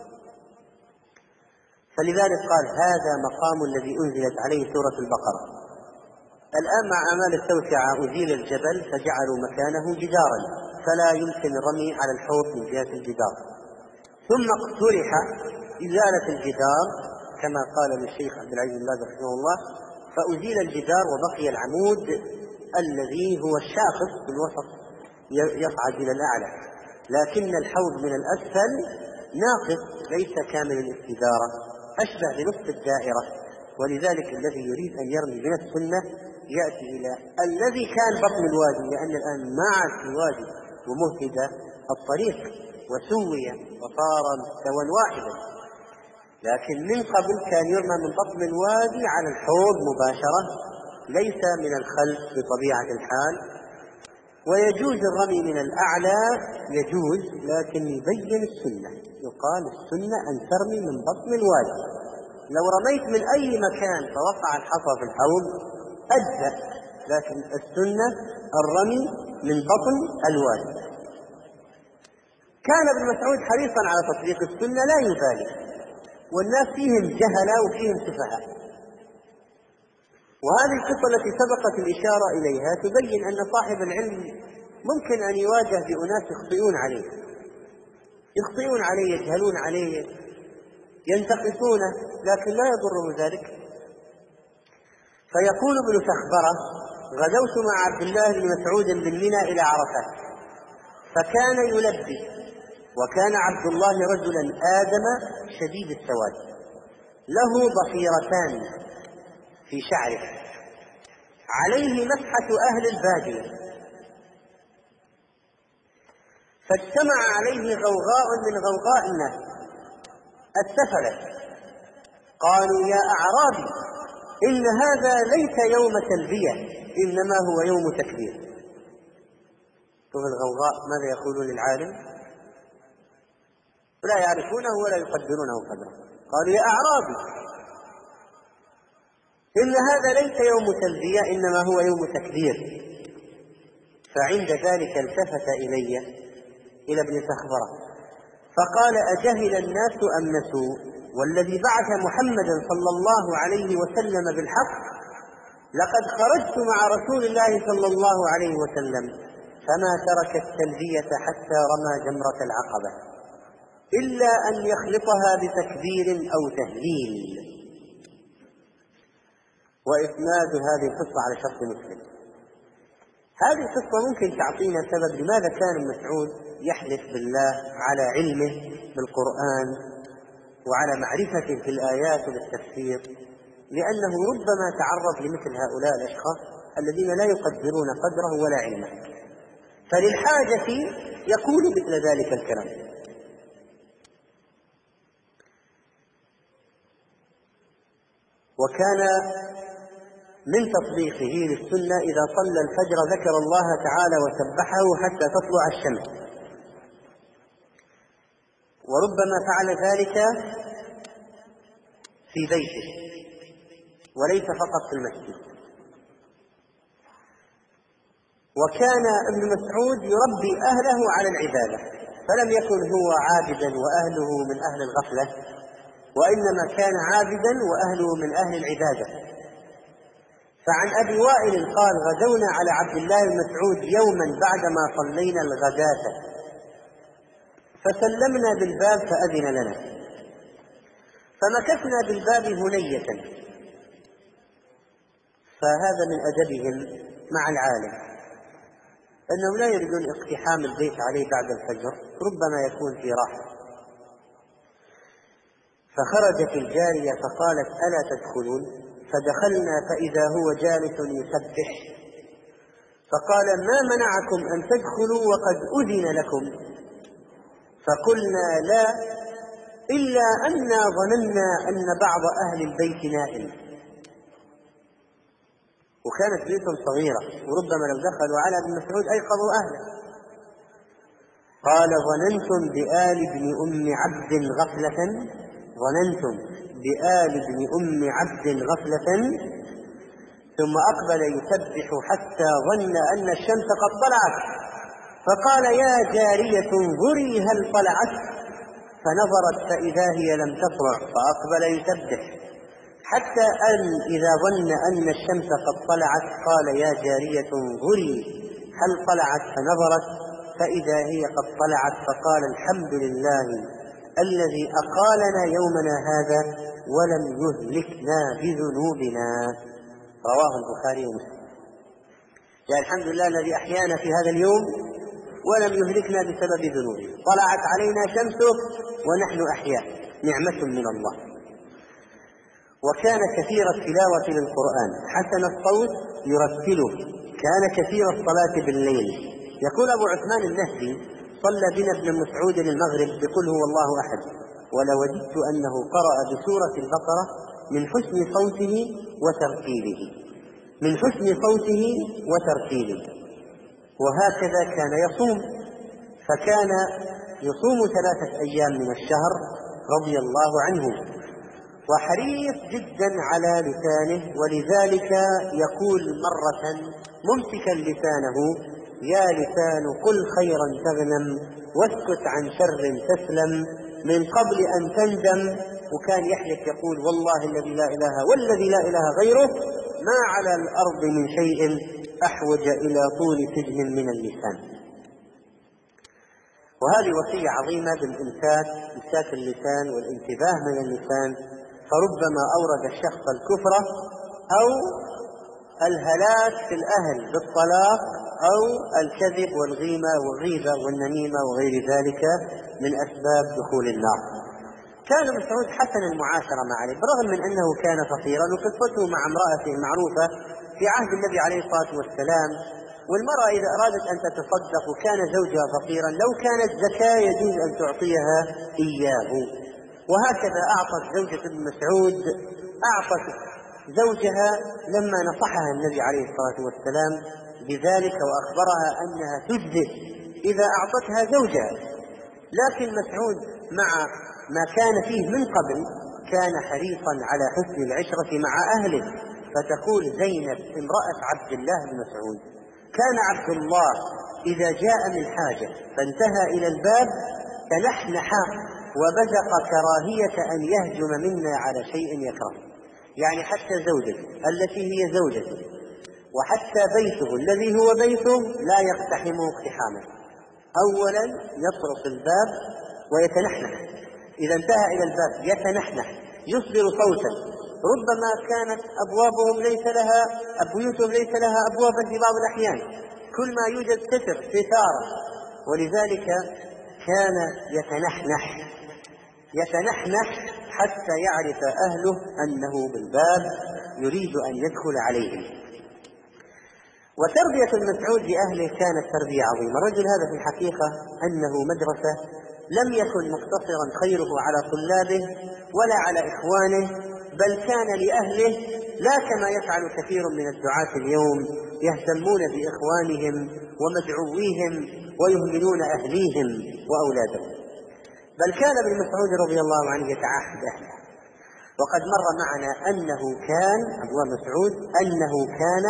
فلذلك قال: هذا مقام الذي أنزلت عليه سورة البقرة. الآن مع أعمال التوسعة أزيل الجبل فجعلوا مكانه جدارا، فلا يمكن الرمي على الحوض من جهة الجدار. ثم اقترح إزالة الجدار كما قال للشيخ عبد العزيز بن باز رحمه الله، فأزيل الجدار وبقي العمود الذي هو الشاخص في الوسط يصعد إلى الأعلى، لكن الحوض من الأسفل ناقص ليس كامل الاستدارة، أشبه بنصف الدائرة. ولذلك الذي يريد أن يرمي من السنة يأتي إلى الذي كان بطن الوادي، لأن الآن ما عاد في وادي ومهتد الطريق وسوي وصار مستوى واحدا، لكن من قبل كان يرمى من بطن الوادي على الحوض مباشرة ليس من الخلف بطبيعة الحال. ويجوز الرمي من الأعلى يجوز، لكن يبين السنة، يقال السنة أن ترمي من بطن الوادي. لو رميت من أي مكان فوقع الحصى في الحوض أجزأ، لكن السنة الرمي من بطن الوادي. كان ابن مسعود حريصا على تطبيق السنة لا يبالي، والناس فيهم جهلة وفيهم سفهاء. وهذه القصة التي سبقت الإشارة إليها تبين أن صاحب العلم ممكن أن يواجه بأناس يخطئون عليه يخطئون عليه يجهلون عليه ينتقصونه، لكن لا يضره ذلك. فيقول ابن سخبرة: غدوت مع عبد الله بن مسعود من منى إلى عرفات، فكان يلبي، وكان عبد الله رجلا آدم شديد السواد، له ضفيرتان في شعره، عليه مسحة أهل البادية، فاجتمع عليه غوغاء من غوغاء الناس السفلة، قالوا: يا أعرابي، إن هذا ليس يوم تلبية، إنما هو يوم تكبير. شوف الغوغاء ماذا يقولون للعالم؟ ولا يعرفونه ولا يقدرونه قدره. قالوا: يا أعرابي، إن هذا ليس يوم تلبية، إنما هو يوم تكبير. فعند ذلك التفت إلي إلى ابن سخبرة فقال: أجهل الناس أم نسوا؟ والذي بعث محمدا صلى الله عليه وسلم بالحق لقد خرجت مع رسول الله صلى الله عليه وسلم فما ترك التلبية حتى رمى جمرة العقبة إلا أن يخلطها بتكبير أو تهليل. وإسناد هذه القصة على شرط مسلم. هذه القصة ممكن تعطينا سبب لماذا كان مسعود يحلف بالله على علمه بالقرآن وعلى معرفته في الآيات وبالتفسير، لأنه ربما تعرض لمثل هؤلاء الأشخاص الذين لا يقدرون قدره ولا علمه، فللحاجة يقول مثل ذلك الكلام. وكان من تطبيقه للسنة إذا صلى الفجر ذكر الله تعالى وسبحه حتى تطلع الشمس، وربما فعل ذلك في بيته وليس فقط في المسجد. وكان ابن مسعود يربي أهله على العبادة، فلم يكن هو عابدا وأهله من أهل الغفلة، وإنما كان عابدا وأهله من أهل العبادة. فعن أبي وائل قال: غدونا على عبد الله بن مسعود يوما بعدما صلينا الغداة فسلمنا بالباب فأذن لنا، فمكثنا بالباب هنية. فهذا من أدبهم مع العالم أنهم لا يريدون اقتحام البيت عليه بعد الفجر، ربما يكون في راحة. فخرجت الجارية فقالت: ألا تدخلون؟ فدخلنا فإذا هو جالس يسبح، فقال: ما منعكم أن تدخلوا وقد أذن لكم؟ فقلنا: لا، إلا أننا ظننا أن بعض أهل البيت نائم. وكانت بيوت صغيرة وربما لو دخلوا على ابن مسعود أيقظوا أهله. قال: ظننتم بآل ابن أم عبد غفلة ظننتم بآل ابن أم عبد غفلة ثم أقبل يسبح حتى ظن أن الشمس قد طلعت، فقال: يا جارية انظري هل طلعت؟ فنظرت فإذا هي لم تطلع، فأقبل يسبح حتى أن إذا ظن أن الشمس قد طلعت قال: يا جارية انظري هل طلعت؟ فنظرت فإذا هي قد طلعت، فقال: الحمد لله الذي أقالنا يومنا هذا ولم يهلكنا بذنوبنا. رواه البخاري ومسلم. يعني الحمد لله الذي أحيانا في هذا اليوم ولم يهلكنا بسبب ذنوبنا، طلعت علينا شمسه ونحن أحياء، نعمة من الله. وكان كثير التلاوة للقرآن، حسن الصوت يرتله، كان كثير الصلاة بالليل. يقول أبو عثمان النهدي: صلى بنا ابن مسعود المغرب بقل هو الله أحد، ولوددت أنه قرأ بسورة البقرة من حسن صوته وترتيله من حسن صوته وترتيله وهكذا كان يصوم، فكان يصوم ثلاثة أيام من الشهر رضي الله عنه، وحريص جدا على لسانه. ولذلك يقول مرة ممسكا لسانه: يا لسان قل خيرا تغنم، واسكت عن شر تسلم من قبل أن تندم. وكان يحلف يقول والله الذي لا إله والذي لا إله غيره ما على الأرض من شيء أحوج إلى طول سجن من اللسان. وهذه وصية عظيمة بالإمساك، إمساك اللسان والانتباه من اللسان، فربما أورد الشخص الكفر أو الهلاك في الأهل بالطلاق أو الكذب والغيمة والغيبة والنميمة وغير ذلك من أسباب دخول النار. كان مسعود حسن المعاشرة مع علي برغم من أنه كان فقيرا، وقصته مع امرأته معروفة في عهد النبي عليه الصلاة والسلام. والمرأة إذا أرادت أن تتصدق وكان زوجها فقيرا لو كانت زكاة يجوز أن تعطيها إياه. وهكذا أعطت زوجة ابن مسعود أعطت زوجها لما نصحها النبي عليه الصلاة والسلام بذلك وأخبرها أنها تجزئ إذا أعطتها زوجها. لكن مسعود مع ما كان فيه من قبل كان حريصا على حسن العشرة مع أهله. فتقول زينب امرأة عبد الله بن مسعود: كان عبد الله إذا جاء من حاجة فانتهى إلى الباب تنحنح وبزق كراهية أن يهجم منا على شيء يكره. يعني حتى زوجته التي هي زوجته وحتى بيته الذي هو بيته لا يقتحمه اقتحاما. أولا يطرق الباب ويتنحنح، إذا انتهى إلى الباب يتنحنح يصدر صوتا، ربما كانت أبوابهم ليس لها بيوتهم ليس لها أبوابا في بعض الأحيان، كل ما يوجد ستر ستارة، ولذلك كان يتنحنح يتنحنح حتى يعرف أهله أنه بالباب يريد أن يدخل عليهم. وتربية المسعود لأهله كانت تربية عظيمة. الرجل هذا في الحقيقة أنه مدرسة، لم يكن مقتصرا خيره على طلابه ولا على إخوانه، بل كان لأهله لا كما يفعل كثير من الدعاة اليوم يهتمون بإخوانهم ومدعويهم ويهملون أهليهم وأولادهم، بل كان ابن مسعود رضي الله عنه يتعهد أهله. وقد مر معنا أنه كان عبد الله مسعود أنه كان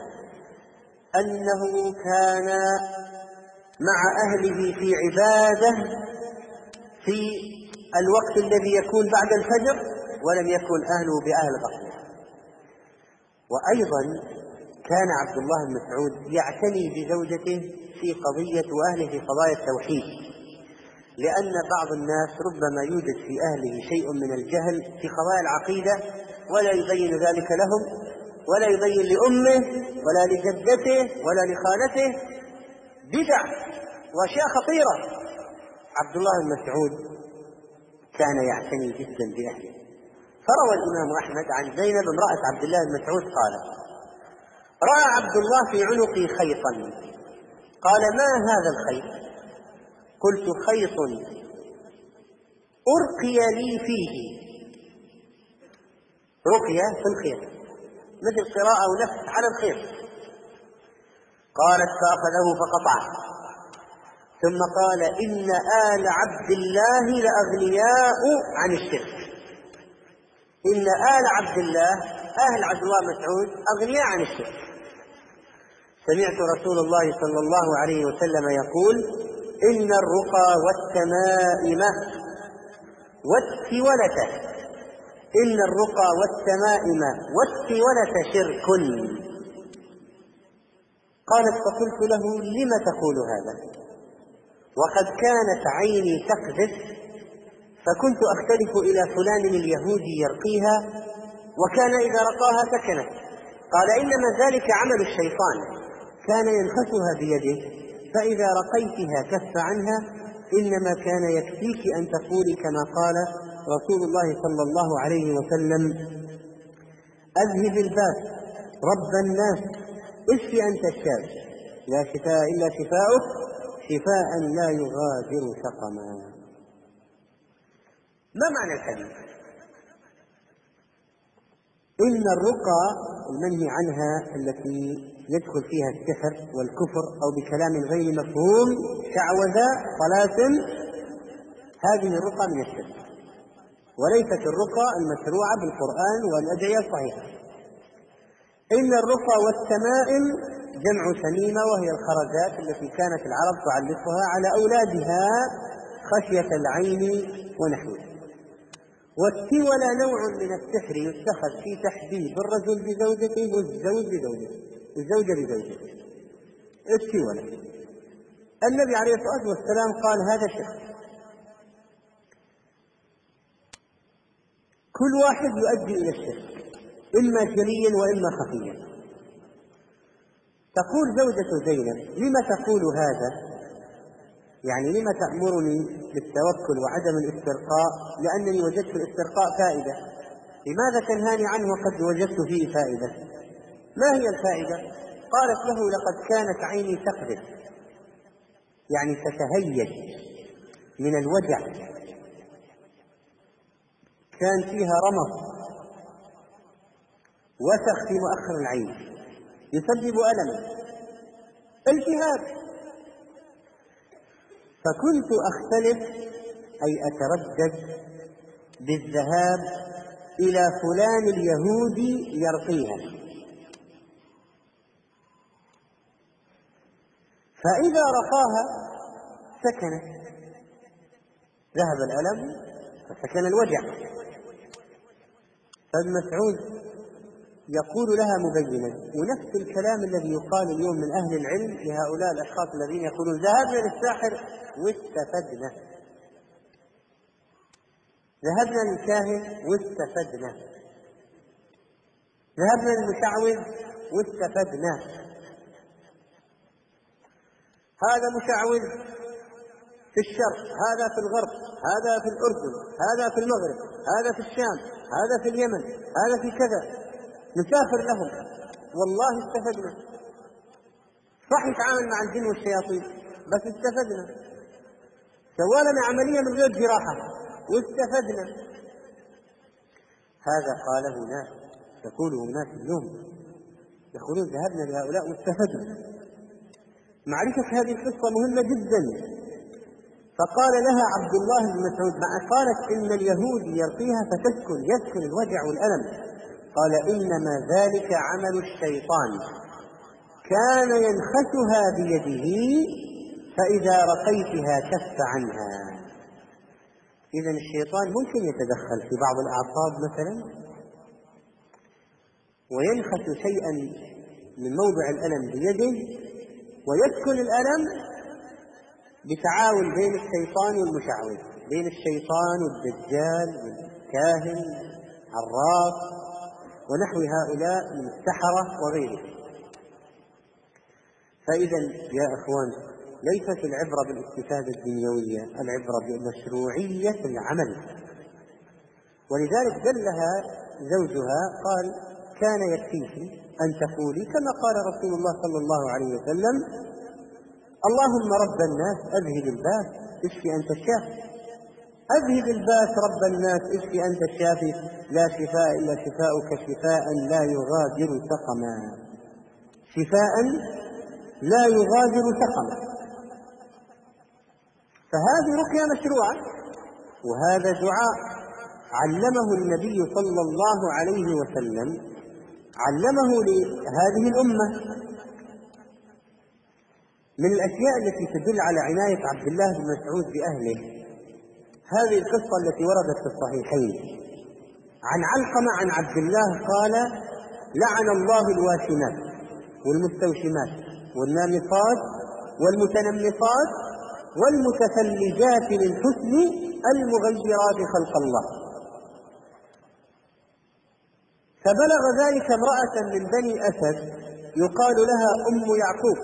أنه كان مع أهله في عبادة في الوقت الذي يكون بعد الفجر ولم يكن أهله بأهل غفلة. وأيضا كان عبد الله بن مسعود يعتني بزوجته في قضية وأهله في قضايا التوحيد، لأن بعض الناس ربما يوجد في أهله شيء من الجهل في قضايا العقيدة ولا يبين ذلك لهم ولا يبين لأمه ولا لجدته ولا لخالته، بدع وأشياء خطيرة. عبد الله بن مسعود كان يعتني جدا بأهله. فروى الإمام أحمد عن زينب امرأة عبد الله بن مسعود قالت: رأى عبد الله في عنقي خيطا، قال: ما هذا الخيط؟ قلت: خيط أرقي لي فيه، رقية في الخيط مثل قراءة أو نفس على الخيط. قالت: فأخذه فقطعه، ثم قال: إن آل عبد الله لأغنياء عن الشرك. إن آل عبد الله أهل عبد الله مسعود أغنياء عن الشرك. سمعت رسول الله صلى الله عليه وسلم يقول: إن الرقى والتمائم والتولة إن الرقى والتمائم والتولة شرك. قالت: فقلت له: لم تقول هذا؟ وقد كانت عيني تقذف، فكنت أختلف إلى فلان اليهودي يرقيها، وكان إذا رقاها سكنت. قال: إنما ذلك عمل الشيطان، كان ينخسها بيده، فإذا رقيتها كف عنها، إنما كان يكفيك أن تقولي كما قال رسول الله صلى الله عليه وسلم: أذهب الباس رب الناس اشف أنت الشافي لا شفاء إلا شفاؤك شفاء لا يغادر سقما. ما معنى الحديث؟ إن الرقى المنهي عنها التي يدخل فيها السحر والكفر أو بكلام غير مفهوم شعوذة طلاسم، هذه الرقى من الشرك، وليست الرقى المشروعة بالقرآن والأدعية الصحيحة. إن الرقى والتمائم جمع تميمة، وهي الخرزات التي كانت العرب تعلقها على أولادها خشية العين ونحوه. والتولى نوع من السحر يتخذ في تحبيب الرجل بزوجته والزوج بزوجته الزوجة بزوجته. التولى النبي عليه الصلاة والسلام قال هذا شرك، كل واحد يؤدي إلى الشرك إما جليا وإما خفيا. تقول زوجة زينب: لما تقول هذا؟ يعني لما تأمرني بالتوكل وعدم الاسترقاء؟ لأنني وجدت الاسترقاء فائدة. لماذا تنهاني عنه وقد وجدت فيه فائدة؟ ما هي الفائدة؟ قالت له: لقد كانت عيني تقذف، يعني تتهيج من الوجع، كان فيها رمض وسخ في مؤخر العين يسبب ألما التهاب، فكنت أختلف أي أتردد بالذهاب إلى فلان اليهودي يرقيها، فإذا رقاها سكنت، ذهب الألم فسكن الوجع. فابن مسعود يقول لها مبينا، ونفس الكلام الذي يقال اليوم من أهل العلم لهؤلاء الأشخاص الذين يقولون ذهبنا للساحر واستفدنا، ذهبنا للكاهن واستفدنا، ذهبنا للمشعوذ واستفدنا. هذا مشعوذ في الشرق، هذا في الغرب، هذا في الأردن، هذا في المغرب، هذا في الشام، هذا في اليمن، هذا في كذا، نسافر لهم، والله استفدنا. صح يتعامل مع الجن والشياطين بس استفدنا، سوى لنا عملية من غير جراحة واستفدنا. هذا قاله ناس، يقوله ناس اليوم يقولون ذهبنا لهؤلاء واستفدنا. معرفة هذه القصة مهمة جدا. فقال لها عبد الله بن مسعود: مع قالت إن اليهود يرقيها فتسكن، يسكن الوجع والألم. قال: إنما ذلك عمل الشيطان، كان ينخسها بيده فإذا رقيتها كف عنها. إذن الشيطان ممكن يتدخل في بعض الأعصاب مثلا وينخس شيئا من موضع الألم بيده ويسكن الألم بتعاون بين الشيطان والمشعوذ، بين الشيطان والدجال والكاهن الراس ونحو هؤلاء من السحرة وغيرهم. فإذا يا إخوان، ليست العبرة بالاستفادة الدنيوية، العبرة بمشروعية العمل. ولذلك دلها زوجها قال: كان يكفيك أن تقولي كما قال رسول الله صلى الله عليه وسلم: اللهم رب الناس أذهب الباس اشفي أنت الشافي، أذهب الباس رب الناس اشفي أنت الشافي، لا شفاء إلا شفاؤك شفاء لا يغادر سقما، شفاء لا يغادر سقما. فهذه رقية مشروعة، وهذا دعاء علمه النبي صلى الله عليه وسلم، علمه لهذه الأمة. من الأشياء التي تدل على عناية عبد الله بن مسعود بأهله هذه القصة التي وردت في الصحيحين عن علقمة عن عبد الله قال: لعن الله الواشمات والمستوشمات والنامصات والمتنمصات والمتفلجات للحسن المغيرات خلق الله. فبلغ ذلك امرأة من بني أسد يقال لها أم يعقوب،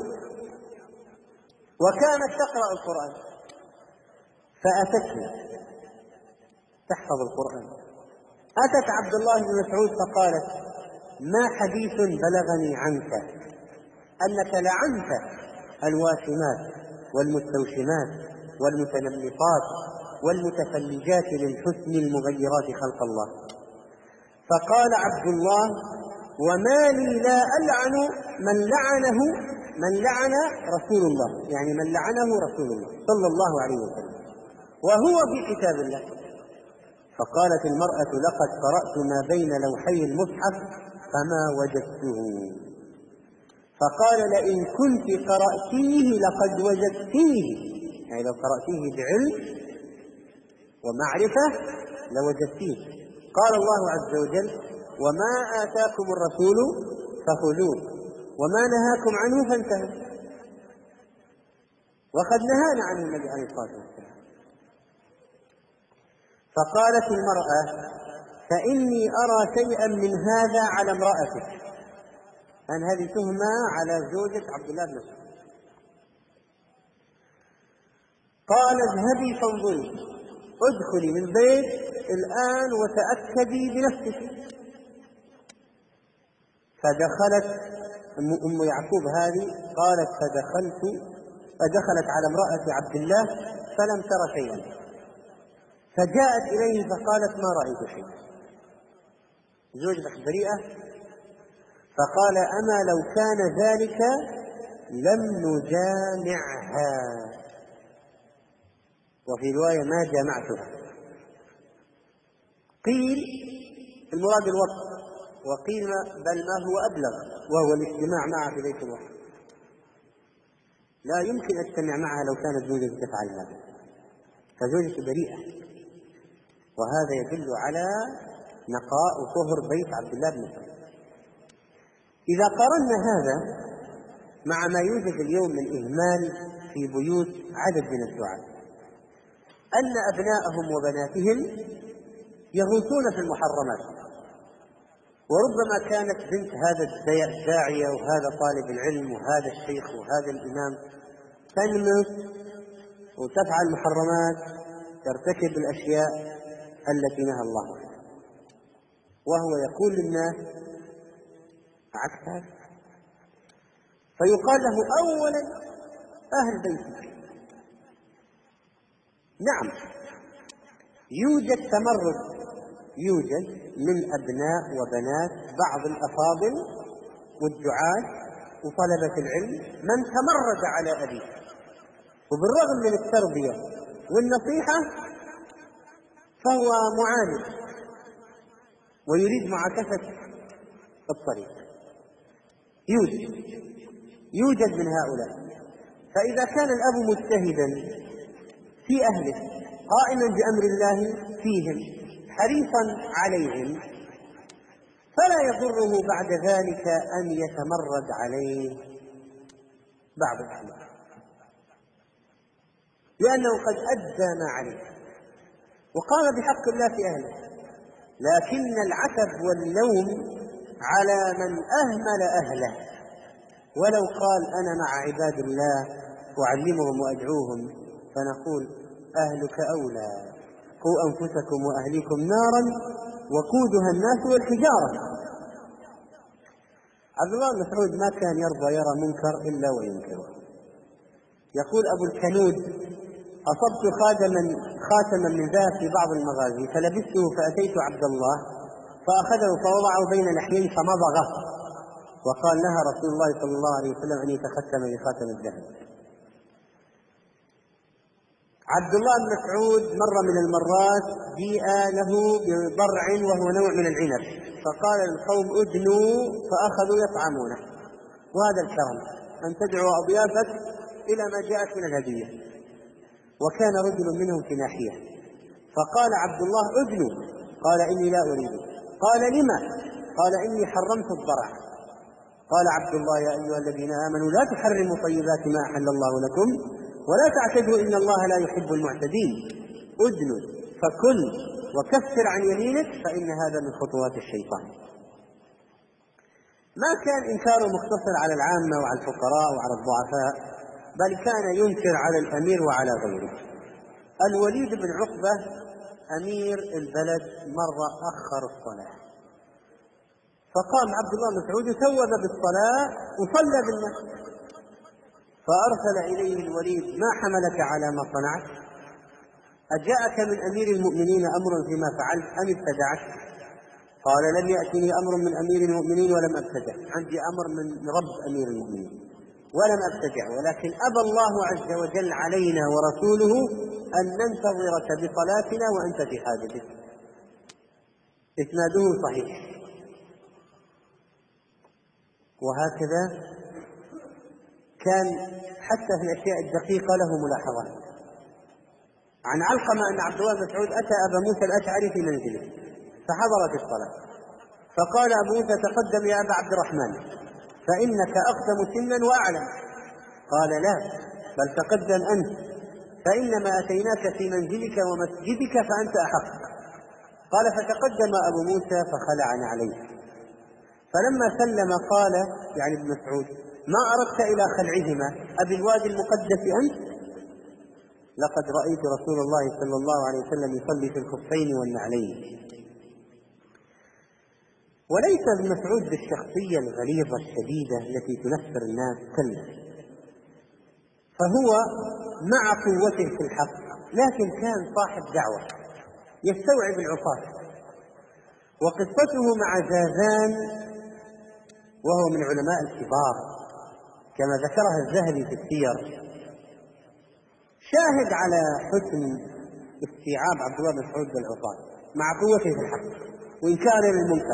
وكانت تقرأ القرآن، فأتته تحفظ القرآن، أتت عبد الله بن مسعود فقالت: ما حديث بلغني عنك أنك لعنت الواشمات والمستوشمات والمتنمطات والمتفلجات للحسن المغيرات خلق الله. فقال عبد الله: وما لي لا ألعن من لعنه من لعن رسول الله، يعني من لعنه رسول الله صلى الله عليه وسلم، وهو في كتاب الله. فقالت المرأة: لقد قرأت ما بين لوحي المصحف فما وجدته. فقال: لئن كنت قرأتيه لقد وجدتيه، يعني لو قرأتيه بعلم ومعرفة لوجدتيه. قال الله عز وجل: وما آتاكم الرسول فخذوه وما نهاكم عنه فانتهوا. وقد نهانا عنه النبي عليه الصلاة والسلام. فقالت المرأة: فإني أرى شيئا من هذا على امرأتك، أن هذه تهمة على زوجة عبد الله بن مسعود. قال: اذهبي فانظري، ادخلي من البيت الآن وتأكدي بنفسك. فدخلت أم يعقوب هذه، قالت: فدخلت فدخلت على امرأة عبد الله فلم تر شيئا، فجاءت إليه فقالت: ما رأيت شيئا. زوجتك بريئة. فقال: أما لو كان ذلك لم نجامعها، وفي رواية ما جامعتها. قيل المراد الوقت، وقيل بل ما هو أبلغ وهو الاجتماع معها في بيت الوقت. لا يمكن أن تجتمع معها لو كانت زوجة تفعل هذا، فزوجة بريئة. وهذا يدل على نقاء وطهر بيت عبد الله بن مسعود. إذا قارنا هذا مع ما يوجد اليوم من إهمال في بيوت عدد من الدعاة، أن أبناءهم وبناتهم يغوصون في المحرمات، وربما كانت بنت هذا الداعية وهذا طالب العلم وهذا الشيخ وهذا الإمام تنمس وتفعل محرمات، ترتكب الأشياء التي نهى الله عنها، وهو يقول للناس عكس هذا. فيقال له: أولا أهل بيتك. نعم، يوجد تمرد، يوجد من أبناء وبنات بعض الأفاضل والدعاة وطلبة العلم من تمرد على أبيه، وبالرغم من التربية والنصيحة فهو معاند ويريد معاكسة الطريق. يوجد يوجد من هؤلاء. فإذا كان الأب مجتهدا في أهله قائما بأمر الله فيهم حريصا عليهم، فلا يضره بعد ذلك أن يتمرد عليه بعض الأحيان، لأنه قد أدى ما عليه وقام بحق الله في أهله. لكن العتب واللوم على من أهمل أهله، ولو قال: أنا مع عباد الله أعلمهم وأدعوهم، فنقول: أهلك أولى، قوا أنفسكم وأهليكم نارا وقودها الناس والحجارة. عبد الله بن مسعود ما كان يرضى يرى منكر إلا وينكره. يقول أبو الكنود: أصبت خاتما خاتما من ذهب في بعض المغازي فلبسته فأتيت عبد الله فأخذه فوضعه بين لحييه فمضغه، وقال: نهى رسول الله صلى الله عليه وسلم أن يتختم بخاتم الذهب. عبد الله بن مسعود مرة من المرات جيء له بضرع وهو نوع من العنب، فقال للقوم: ادنوا، فأخذوا يطعمونه. وهذا الكرم أن تدعو أضيافك إلى ما جاءت من الهدية. وكان رجل منهم في ناحية فقال عبد الله: ادنوا. قال: إني لا أريد. قال: لما؟ قال: إني حرمت الضرع. قال عبد الله: يا أيها الذين آمنوا لا تحرموا طيبات ما أحل الله لكم ولا تعتدوا إن الله لا يحب المعتدين. ادنوا فكل وكفر عن يمينك فإن هذا من خطوات الشيطان. ما كان إنكاره مقتصر على العامة وعلى الفقراء وعلى الضعفاء، بل كان ينكر على الأمير وعلى غيره. الوليد بن عقبة أمير البلد مرة أخر الصلاة، فقام عبد الله بن مسعود ثوب بالصلاة وصلى بالناس، فأرسل إليه الوليد: ما حملك على ما صنعت؟ أجاءك من أمير المؤمنين أمر فيما فعلت أم ابتدعت؟ قال: لم يأتني أمر من أمير المؤمنين ولم أبتدع، عندي أمر من رب أمير المؤمنين ولم أبتدع، ولكن أبى الله عز وجل علينا ورسوله أن ننتظرك بصلاتنا وأنت في حاجتك، إسناده صحيح. وهكذا كان حتى في الأشياء الدقيقة له ملاحظات. عن علقمة أن عبد الله بن مسعود أتى أبا موسى الأشعري في منزله فحضرت الصلاة، فقال أبو موسى: تقدم يا أبا عبد الرحمن فإنك أقدم سنا وأعلم. قال: لا، بل تقدم أنت، فإنما أتيناك في منزلك ومسجدك فأنت أحق. قال: فتقدم أبو موسى فخلعنا عليه، فلما سلم قال يعني ابن مسعود: ما أردت إلى خلعهما أبي الوادي المقدس أنت؟ لقد رأيت رسول الله صلى الله عليه وسلم يصلي في الخفين والنعلين. وليس ابن مسعود بالشخصية الغليظة الشديدة التي تنفر الناس، كلا، فهو مع قوته في الحق لكن كان صاحب دعوة يستوعب العصاة. وقصته مع زازان وهو من علماء الكبار كما ذكرها الذهبي في السير شاهد على حسن استيعاب عبد الله بن مسعود بالعصاة مع قوته في الحق وإنكاره للمنكر.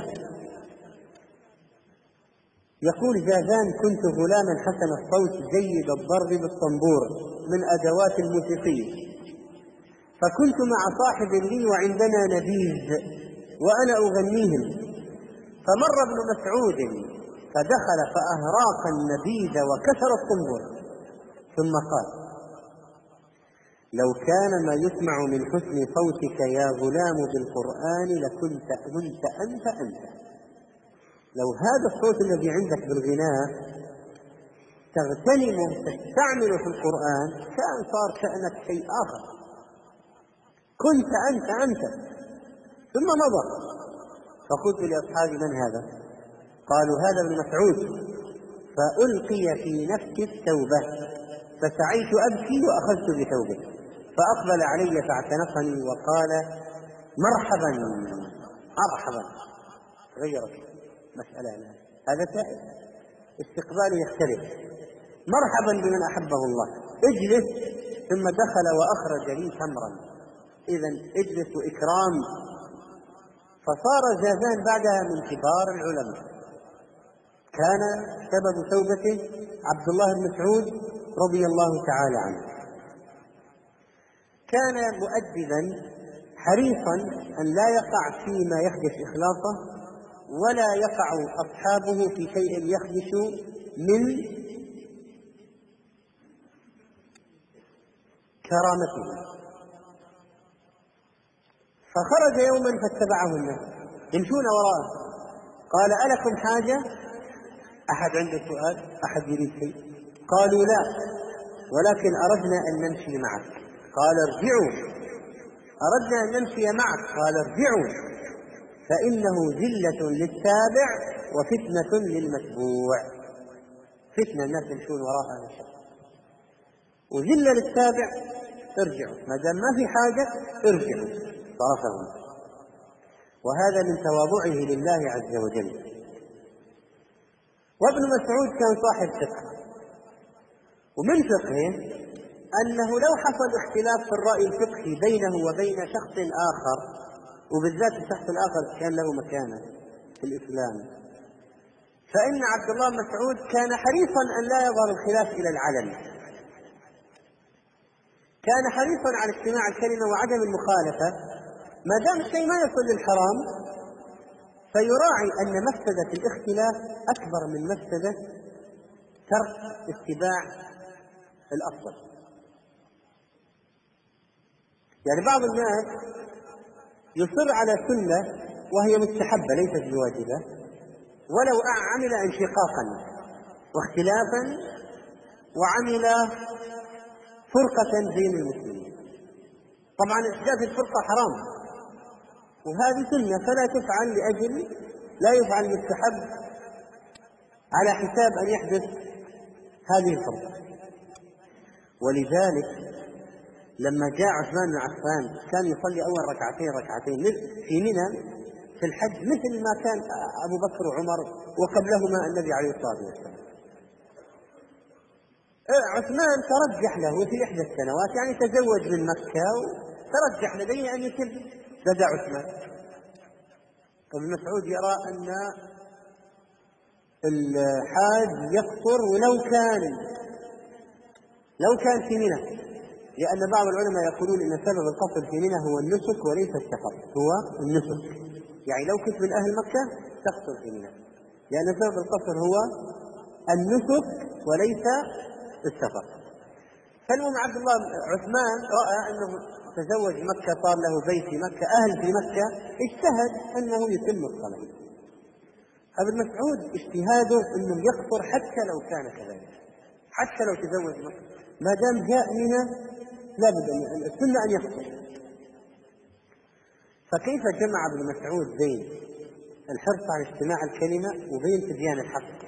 يقول زازان: كنت غلاما حسن الصوت جيد الضرب بالطنبور من أدوات الموسيقية، فكنت مع صاحب لي وعندنا نبيذ وأنا أغنيهم، فمر ابن مسعود فدخل فأهراق النبيذ وكسر الطنبور، ثم قال: لو كان ما يسمع من حسن صوتك يا غلام بالقرآن لكنت كنت أنت أنت. لو هذا الصوت الذي عندك بالغناء تغتنمه تستعمله في القرآن كان صار شأنك شيء آخر، كنت أنت أنت. ثم مضى، فقلت لأصحابي: من هذا؟ قالوا: هذا ابن مسعود. فألقي في نفسي التوبة فسعيت أبكي وأخذت بثوبه، فأقبل علي فاعتنقني وقال: مرحبا مرحبا. غيرت مسألة الآن، هذا سائل استقباله يختلف. مرحبا بمن أحبه الله، اجلس. ثم دخل وأخرج لي تمرا، إذن اجلس وإكرام. فصار زازان بعدها من كبار العلماء. كان سبب توبته عبد الله بن مسعود رضي الله تعالى عنه. كان مؤدبا حريصا أن لا يقع فيما يخدش إخلاصه ولا يقع أصحابه في شيء يخدش من كرامته. فخرج يوما فاتبعه الناس يمشون وراءه، قال: ألكم حاجة؟ أحد عنده سؤال؟ أحد يريد شيء؟ قالوا: لا، ولكن أردنا أن نمشي معك. قال: ارجعوا. أردنا أن نمشي معك. قال: ارجعوا، فإنه ذلة للتابع وفتنة للمتبوع. فتنة الناس يمشون وراء هذا الشخص، وذلة للتابع. ارجعوا، ما دام ما في حاجة ارجعوا. صرفهم. وهذا من تواضعه لله عز وجل. وابن مسعود كان صاحب فقه، ومن فقهه أنه لو حصل اختلاف في الرأي الفقهي بينه وبين شخص آخر، وبالذات الشخص الآخر كان له مكانة في الإسلام، فإن عبد الله بن مسعود كان حريصا أن لا يظهر الخلاف إلى العلن، كان حريصا على اجتماع الكلمة وعدم المخالفة ما دام الشيء ما يصل للحرام، فيراعي أن مفسدة الاختلاف أكبر من مفسدة ترك اتباع الأفضل. يعني بعض الناس يصر على سنة وهي مستحبة ليست بواجبة ولو عمل انشقاقا واختلافا وعمل فرقة بين المسلمين. طبعا إحداث الفرقة حرام وهذه سنة فلا تفعل لأجل لا يفعل مستحب على حساب أن يحدث هذه الفرقة. ولذلك لما جاء عثمان بن عفان كان يصلي أول ركعتين ركعتين في منى في الحج مثل ما كان أبو بكر وعمر وقبلهما النبي عليه الصلاة والسلام. عثمان ترجح له في إحدى السنوات، يعني تزوج من مكة وترجح لديه أن يتم، بدأ عثمان ابن مسعود يرى أن الحاج يقصر ولو كان لو كان في منى، لأن بعض العلماء يقولون أن سبب القصر في منى هو النسك وليس السفر، هو النسك، يعني لو كنت من أهل مكة تقصر في منى، لأن سبب القصر هو النسك وليس السفر. فالمهم عبد الله عثمان رأى أنه تزوج مكة، صار له بيت في مكة، أهل في مكة، اجتهد أنه يتم الصلاة. ابن مسعود اجتهاده أنه يقصر حتى لو كان كذلك، حتى لو تزوج مكة، ما دام جاء منى لابد أن السنة أن يقصر. فكيف جمع ابن مسعود بين الحرص على اجتماع الكلمة وبين تبيان الحق؟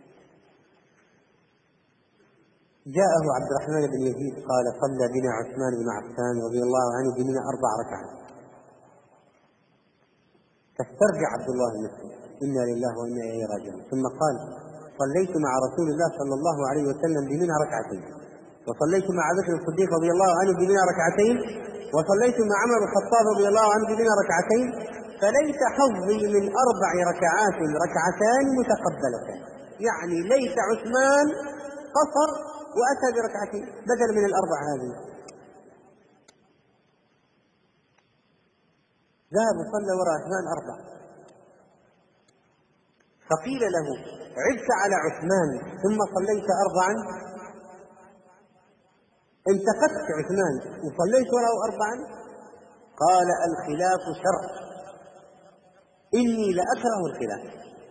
جاءه عبد الرحمن بن يزيد قال: صلى بنا عثمان بن عفان رضي الله عنه بمنى أربع ركعات. فاسترجع عبد الله بن مسعود: إنا لله وإنا إليه راجعون. ثم قال: صليت مع رسول الله صلى الله عليه وسلم بمنى ركعتين، وصليت مع بكر الصديق رضي الله عنه بمنى ركعتين، وصليت مع عمر بن الخطاب رضي الله عنه بمنى ركعتين، فليت حظي من أربع ركعات ركعتان متقبلتان. يعني ليت عثمان قصر وأتى بركعتين بدل من الأربع هذه. ذهب وصلى وراء عثمان أربع. فقيل له: عدت على عثمان ثم صليت أربعا؟ انتقدت عثمان وصليت وراءه أربعا؟ قال: الخلاف شر، إني لأكره الخلاف.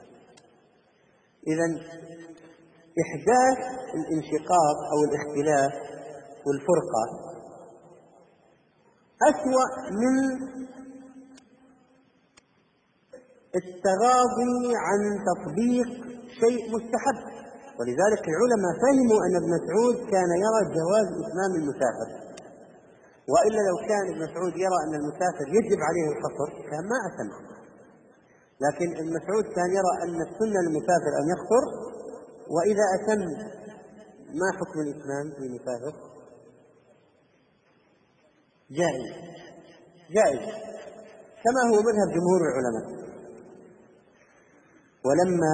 إذن إحداث الانشقاق أو الاختلاف والفرقة أسوأ من التغاضي عن تطبيق شيء مستحب. ولذلك العلماء فهموا أن ابن مسعود كان يرى جواز إتمام المسافر، وإلا لو كان ابن مسعود يرى أن المسافر يجب عليه القصر كان ما أتم. لكن ابن مسعود كان يرى أن السنة للمسافر أن يقصر، وإذا أتم ما حكم الإتمام للمسافر؟ جائز جائز كما هو مذهب جمهور العلماء. ولما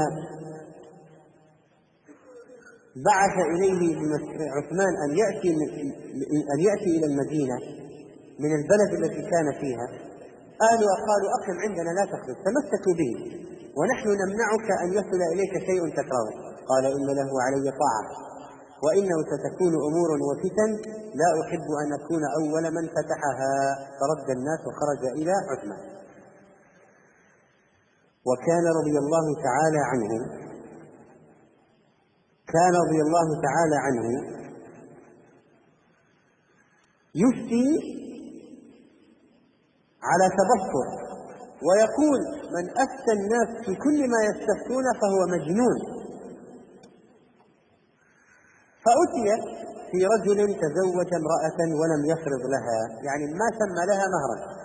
بعث إليه عثمان أن يأتي أن يأتي إلى المدينة من البلد التي كان فيها، أهلها قالوا: أقم عندنا لا تخرج، تمسكوا به ونحن نمنعك أن يصل إليك شيء تكرهه. قال: إن له علي طاعة، وإنه ستكون أمور وفتن لا أحب أن أكون أول من فتحها. فرد الناس وخرج إلى عثمان. وكان رضي الله تعالى عنه كان رضي الله تعالى عنه يفتي على تبصر، ويقول: من أفتى الناس في كل ما يستفتون فهو مجنون. فأتي في رجل تزوج امرأة ولم يفرض لها، يعني ما سمى لها مهرا،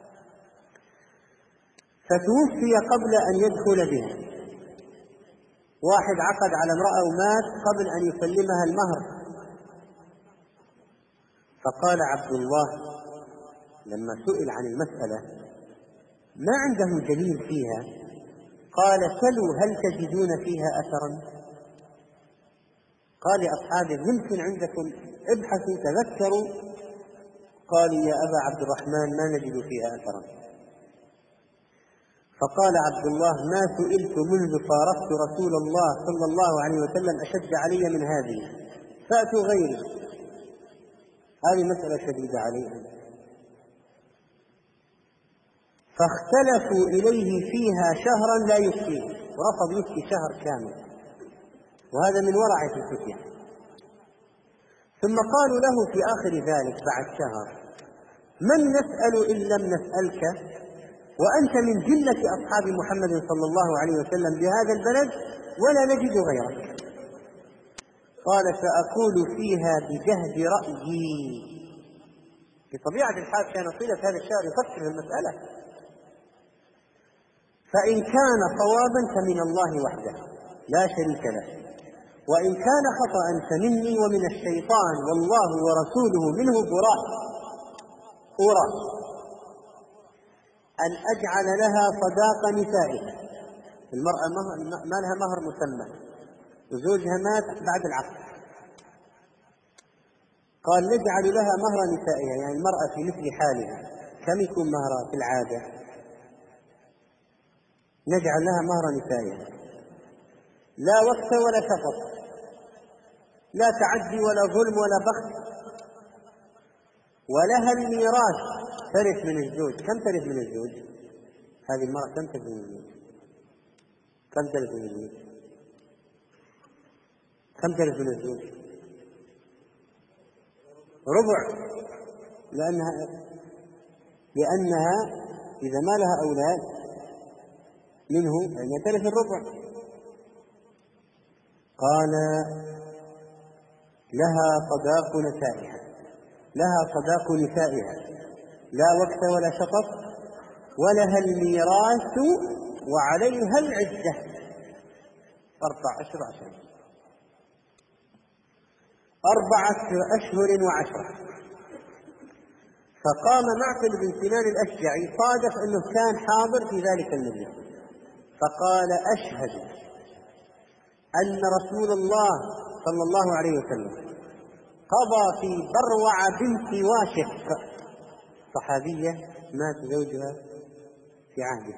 فتوفي قبل أن يدخل بها. واحد عقد على امرأة ومات قبل أن يسلمها المهر. فقال عبد الله لما سئل عن المسألة ما عنده دليل فيها، قال: سلوا هل تجدون فيها أثرا؟ قال لأصحابه: يمكن عندكم، ابحثوا تذكروا. قالوا: يا أبا عبد الرحمن ما نجد فيها أثرا. فقال عبد الله: ما سئلت منذ فارقت رسول الله صلى الله عليه وسلم أشد علي من هذه، فأتوا غيري. هذه مسألة شديدة عليهم. فاختلفوا إليه فيها شهرا لا يفتيه، ورفض يفتي شهر كامل، وهذا من ورعة الفتية. ثم قالوا له في آخر ذلك بعد شهر: من نسأل إن لم نسألك، وأنت من جلة أصحاب محمد صلى الله عليه وسلم بهذا البلد ولا نجد غيرك. قال: سأقول فيها بجهد رأيي. بطبيعة الحال كان طيلة هذا الشهر يفكر في المسألة، فإن كان صوابا فمن الله وحده لا شريك له، وإن كان خطأ فمني ومن الشيطان، والله ورسوله منه براء. براء أن أجعل لها صداق نسائها. المرأة ما لها مهر مسمى وزوجها مات بعد العقد، قال نجعل لها مهر نسائها، يعني المرأة في مثل حالها كم يكون مهرها في العادة؟ نجعل لها مهر نسائها، لا وقت ولا شطط، لا تعدي ولا ظلم ولا بخس، ولها الميراث، ترث من الزوج. كم ترث من الزوج هذه المرأة؟ كم ترث من الزوج؟ كم ترث من الزوج؟ كم ترث من الزوج؟ ربع، لأنها لأنها إذا ما لها أولاد منه فإنها ترث الربع. قال لها صداق نسائها، لها صداق نسائها، لا وقت ولا شطط، ولها الميراث وعليها العدة أربع أشهر عشر أربعة أشهر وعشرة. فقام معقل بن سنان الأشجعي، صادف أنه كان حاضر في ذلك المجلس، فقال أشهد أن رسول الله صلى الله عليه وسلم قضى في بروع بنت واشق، صحابية مات زوجها في عهده،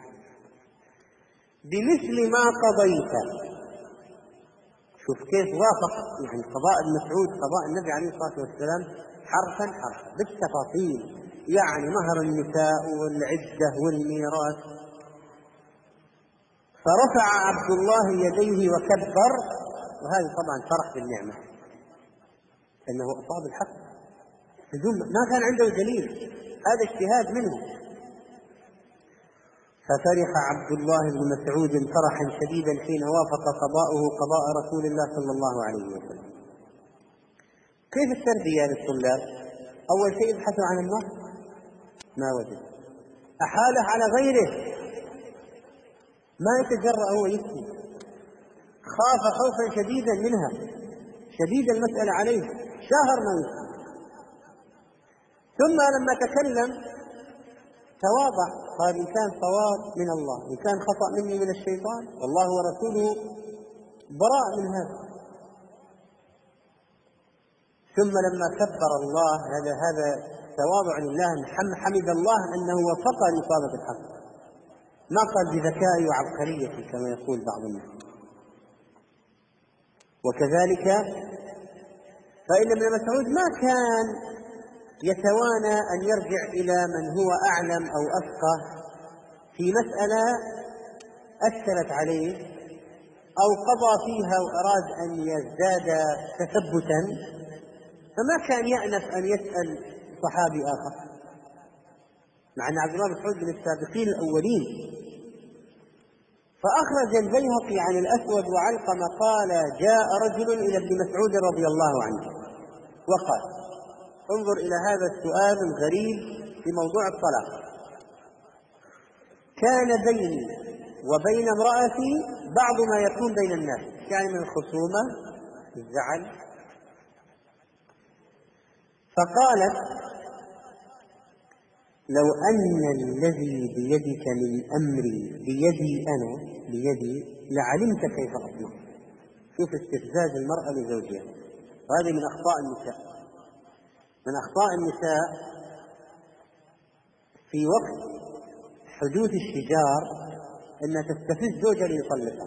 بمثل ما قضيت. شوف كيف وافق يعني قضاء ابن مسعود قضاء النبي عليه الصلاة والسلام حرفا حرفا بالتفاصيل، يعني مهر النساء والعدة والميراث. فرفع عبد الله يديه وكبر، وهذا طبعا فرح بالنعمة أنه أصاب الحق بدون ما كان عنده دليل، هذا اجتهاد منه. ففرح عبد الله بن مسعود فرحا شديدا حين وافق قضاؤه قضاء رسول الله صلى الله عليه وسلم. كيف التربية للطلاب؟ أول شيء يبحثوا عن النص ما وجد، أحاله على غيره، ما يتجرأ هو يفتي، خاف خوفا شديدا منها، شديد المسألة عليه، شهر ما يفتي. ثم لما تكلم تواضع، قال إن كان صواب من الله، إن كان خطأ مني من الشيطان، والله ورسوله براء من هذا. ثم لما كبر الله، هذا هذا تواضع لله، حمد الله أنه وفق لإصابة الحق، ما قال بذكاء وعبقرية كما يقول بعض الناس. وكذلك فإن ابن مسعود ما كان يتوانى أن يرجع إلى من هو أعلم أو أفقه في مسألة أثرت عليه أو قضى فيها وأراد أن يزداد تثبتا، فما كان يأنف أن يسأل صحابي آخر، مع أن عبد الله بن مسعود من السابقين الأولين. فأخرج البيهقي عن الأسود وعلقمة قال جاء رجل إلى ابن مسعود رضي الله عنه وقال، انظر إلى هذا السؤال الغريب في موضوع الطلاق، كان بيني وبين امرأتي بعض ما يكون بين الناس، يعني من الخصومة الزعل. فقالت لو أن الذي بيدك من أمري بيدي أنا بيدي لعلمت كيف أصنع. شوف استفزاز المرأة لزوجها، وهذه من أخطاء النساء. من أخطاء النساء في وقت حدوث الشجار أنها تستفز زوجها ليطلقها،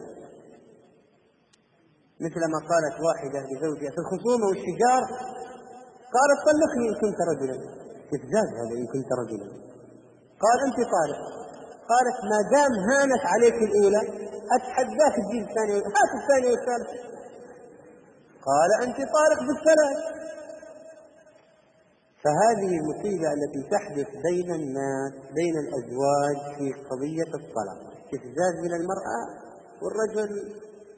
مثل ما قالت واحدة لزوجها في الخصومة والشجار، قالت طلقني إن كنت رجلا. استفزاز هذا، إن كنت رجلا. قال أنت طالق، قالت ما دام هانت عليك الأولى أتحداك تجيب الثانية، هات الثانية والثالث. قال أنت طالق بالثلاث. فهذه المصيبة التي تحدث بين الناس بين الأزواج في قضية الطلاق، استفزاز من المرأة والرجل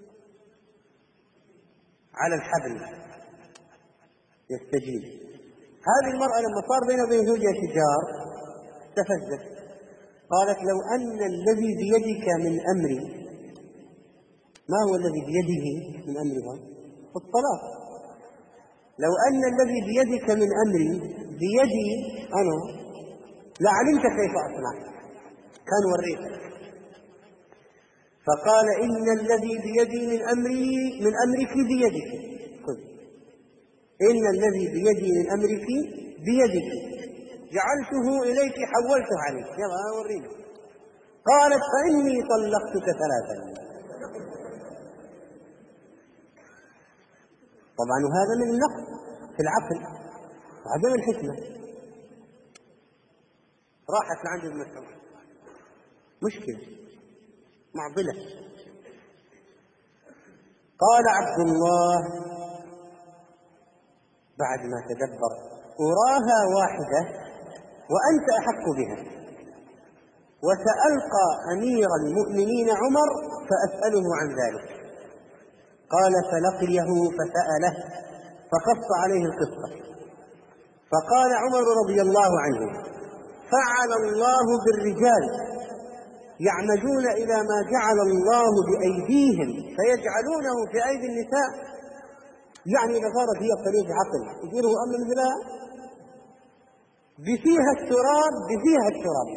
على الحبل يستجيب. هذه المرأة لما صار بينها وبين زوجها شجار استفزت، قالت لو أن الذي بيدك من أمري، ما هو الذي بيده من أمرها؟ الطلاق. لو أن الذي بيدك من أمري بيدي أنا لعلمت كيف أصنع. كان وريته. فقال إن الذي بيدي من أمري من أمرك بيدك، خذ إن الذي بيدي من أمرك بيدك، جعلته إليك حولته عليك، يلا أورينا. قالت فإني طلقتك ثلاثا. طبعا وهذا من النقص في العقل وعدم الحكمة. راحت لعند ابن مسعود، مشكلة معضلة. قال عبد الله بعد ما تدبر: أراها واحدة وأنت أحق بها، وسألقى أمير المؤمنين عمر فأسأله عن ذلك. قال فلقيه فسأله فقص عليه القصة. فقال عمر رضي الله عنه: فعل الله بالرجال يعمدون إلى ما جعل الله بأيديهم فيجعلونه في أيدي النساء. يعني إذا صارت هي قليل عقل يصيره أمر مثلها، بفيها التراب بفيها التراب.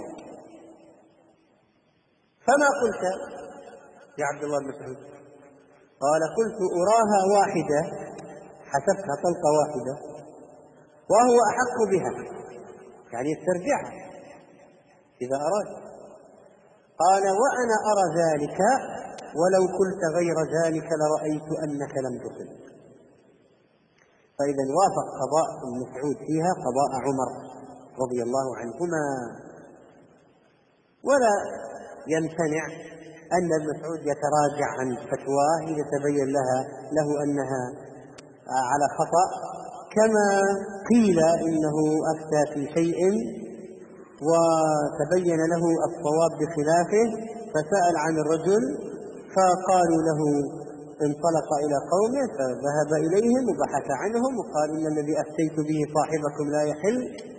فما قلت يا عبد الله بن مسعود؟ قال: قلت أراها واحدة، حسبتها طلقة واحدة، وهو أحق بها، يعني يسترجعها إذا أراد. قال: وأنا أرى ذلك، ولو قلت غير ذلك لرأيت أنك لم تصب. فإذا وافق قضاء المسعود فيها قضاء عمر رضي الله عنهما. ولا يمتنع أن المسعود يتراجع عن فتواه إذا تبين لها له أنها على خطأ، كما قيل إنه أفتى في شيء وتبين له الصواب بخلافه فسأل عن الرجل فقالوا له، انطلق إلى قومه فذهب إليهم وبحث عنهم وقال: إن الذي أفتيت به صاحبكم لا يحل،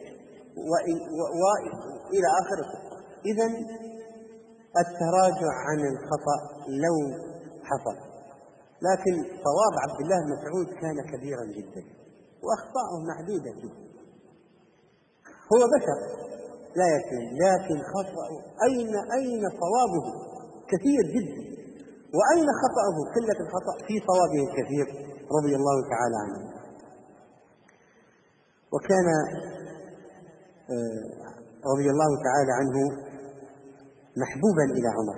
وإلى آخر القصة. إذن التراجع عن الخطأ لو حصل، لكن صواب عبد الله بن مسعود كان كبيرا جدا وأخطاءه محدودة جدا. هو بشر لا يكون، لكن خطأ أين أين صوابه كثير جدا، وأين خطأه قلة الخطأ في صوابه الكثير رضي الله تعالى عنه. وكان رضي الله تعالى عنه محبوبا إلى عمر،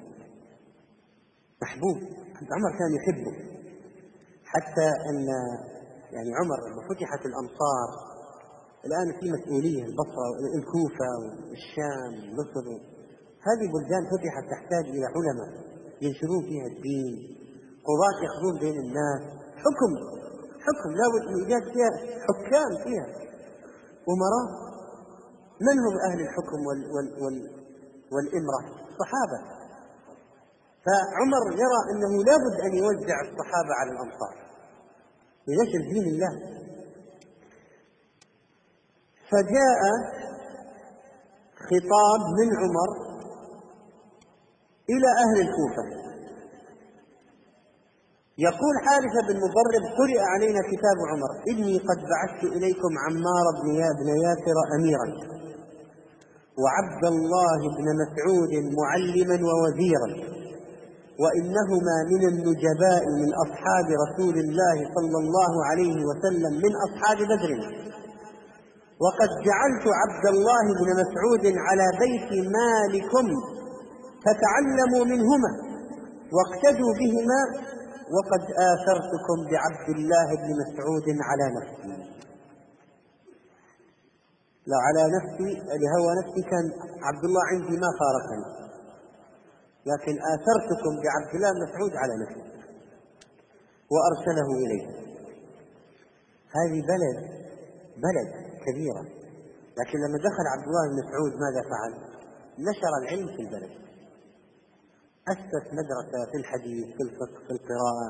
محبوب. عمر كان يحبه، حتى أن يعني عمر لما فتحت الأمصار، الآن في مسؤولية البصرة الكوفة والشام مصر، هذه بلدان فتحت تحتاج إلى علماء ينشرون فيها الدين، قضاة يخرجون بين الناس، حكم حكم لا بد من إيجاد فيها حكام فيها، أمراء. من هم أهل الحكم وال وال وال والإمرة؟ الصحابة. فعمر يرى أنه لا بد أن يوزع الصحابة على الأمصار لنشر دين الله. فجاء خطاب من عمر إلى أهل الكوفة، يقول حارثة بن مضرب: قرئ علينا كتاب عمر، إني قد بعثت إليكم عمار بن ياسر أميرا، وعبد الله بن مسعود معلما ووزيرا، وإنهما من النجباء من أصحاب رسول الله صلى الله عليه وسلم من أصحاب بدر، وقد جعلت عبد الله بن مسعود على بيت مالكم فتعلموا منهما واقتدوا بهما، وقد آثرتكم بعبد الله بن مسعود على نفسي. لو على نفسي لهوى نفسي كان عبد الله عندي ما فارقني، لكن آثرتكم بعبد الله بن مسعود على نفسي، وأرسله إليه. هذه بلد بلد كبيرة، لكن لما دخل عبد الله بن مسعود ماذا فعل؟ نشر العلم في البلد، أسس مدرسة في الحديث في الفقه في القراءة.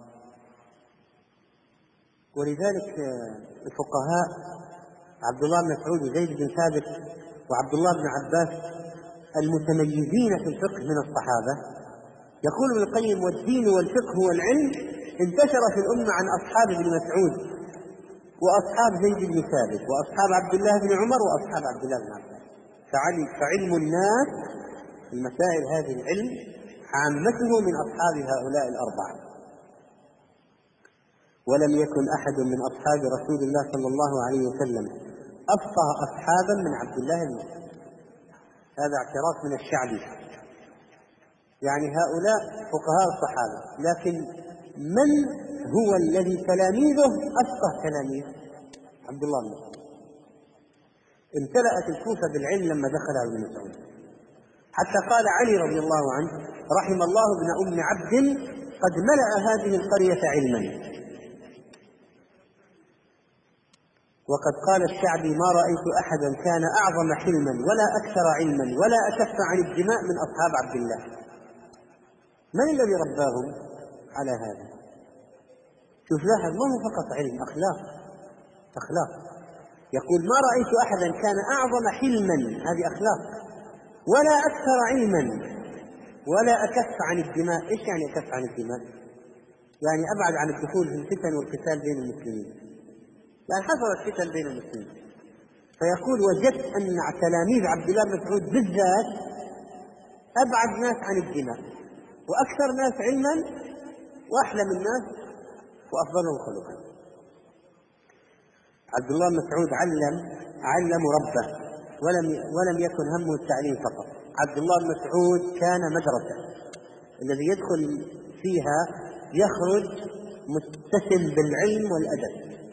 ولذلك الفقهاء عبد الله بن مسعود وزيد بن ثابت وعبد الله بن عباس المتميزين في الفقه من الصحابة، يقول ابن القيم: والدين والفقه والعلم انتشر في الأمة عن أصحاب ابن مسعود وأصحاب زيد بن ثابت وأصحاب عبد الله بن عمر وأصحاب عبد الله بن عباس. فعلم الناس المسائل هذه العلم عامته من أصحاب هؤلاء الأربعة. ولم يكن أحد من أصحاب رسول الله صلى الله عليه وسلم أفقه أصحابا من عبد الله بن مسعود. هذا اعتراف من الشعبي، يعني هؤلاء فقهاء الصحابة، لكن من هو الذي تلاميذه أفقه تلاميذ؟ عبد الله بن مسعود. امتلأت الكوفة بالعلم لما دخل ابن مسعود، حتى قال علي رضي الله عنه: رحم الله ابن أم عبد قد ملأ هذه القرية علما. وقد قال الشعبي: ما رأيت أحدا كان أعظم حلما ولا أكثر علما ولا أكف عن الدماء من أصحاب عبد الله. من الذي رباهم على هذا؟ شوف، لاحظ، ما هو فقط علم، أخلاق أخلاق. يقول: ما رأيت أحدا كان أعظم حلما، هذه أخلاق، ولا أكثر علما ولا أكف عن الدماء. إيش يعني أكف عن الدماء؟ يعني أبعد عن الدخول في الفتن والقتال بين المسلمين، يعني حصلت فتن بين المسلمين. فيقول: وجدت أن تلاميذ عبد الله بن مسعود بالذات أبعد ناس عن الدماء، وأكثر ناس علما، وأحلم الناس، وأفضلهم خلقا. عبد الله بن مسعود علم علم ربه، ولم ولم يكن همه التعليم فقط. عبد الله بن مسعود كان مدرسة، الذي يدخل فيها يخرج متسم بالعلم والأدب.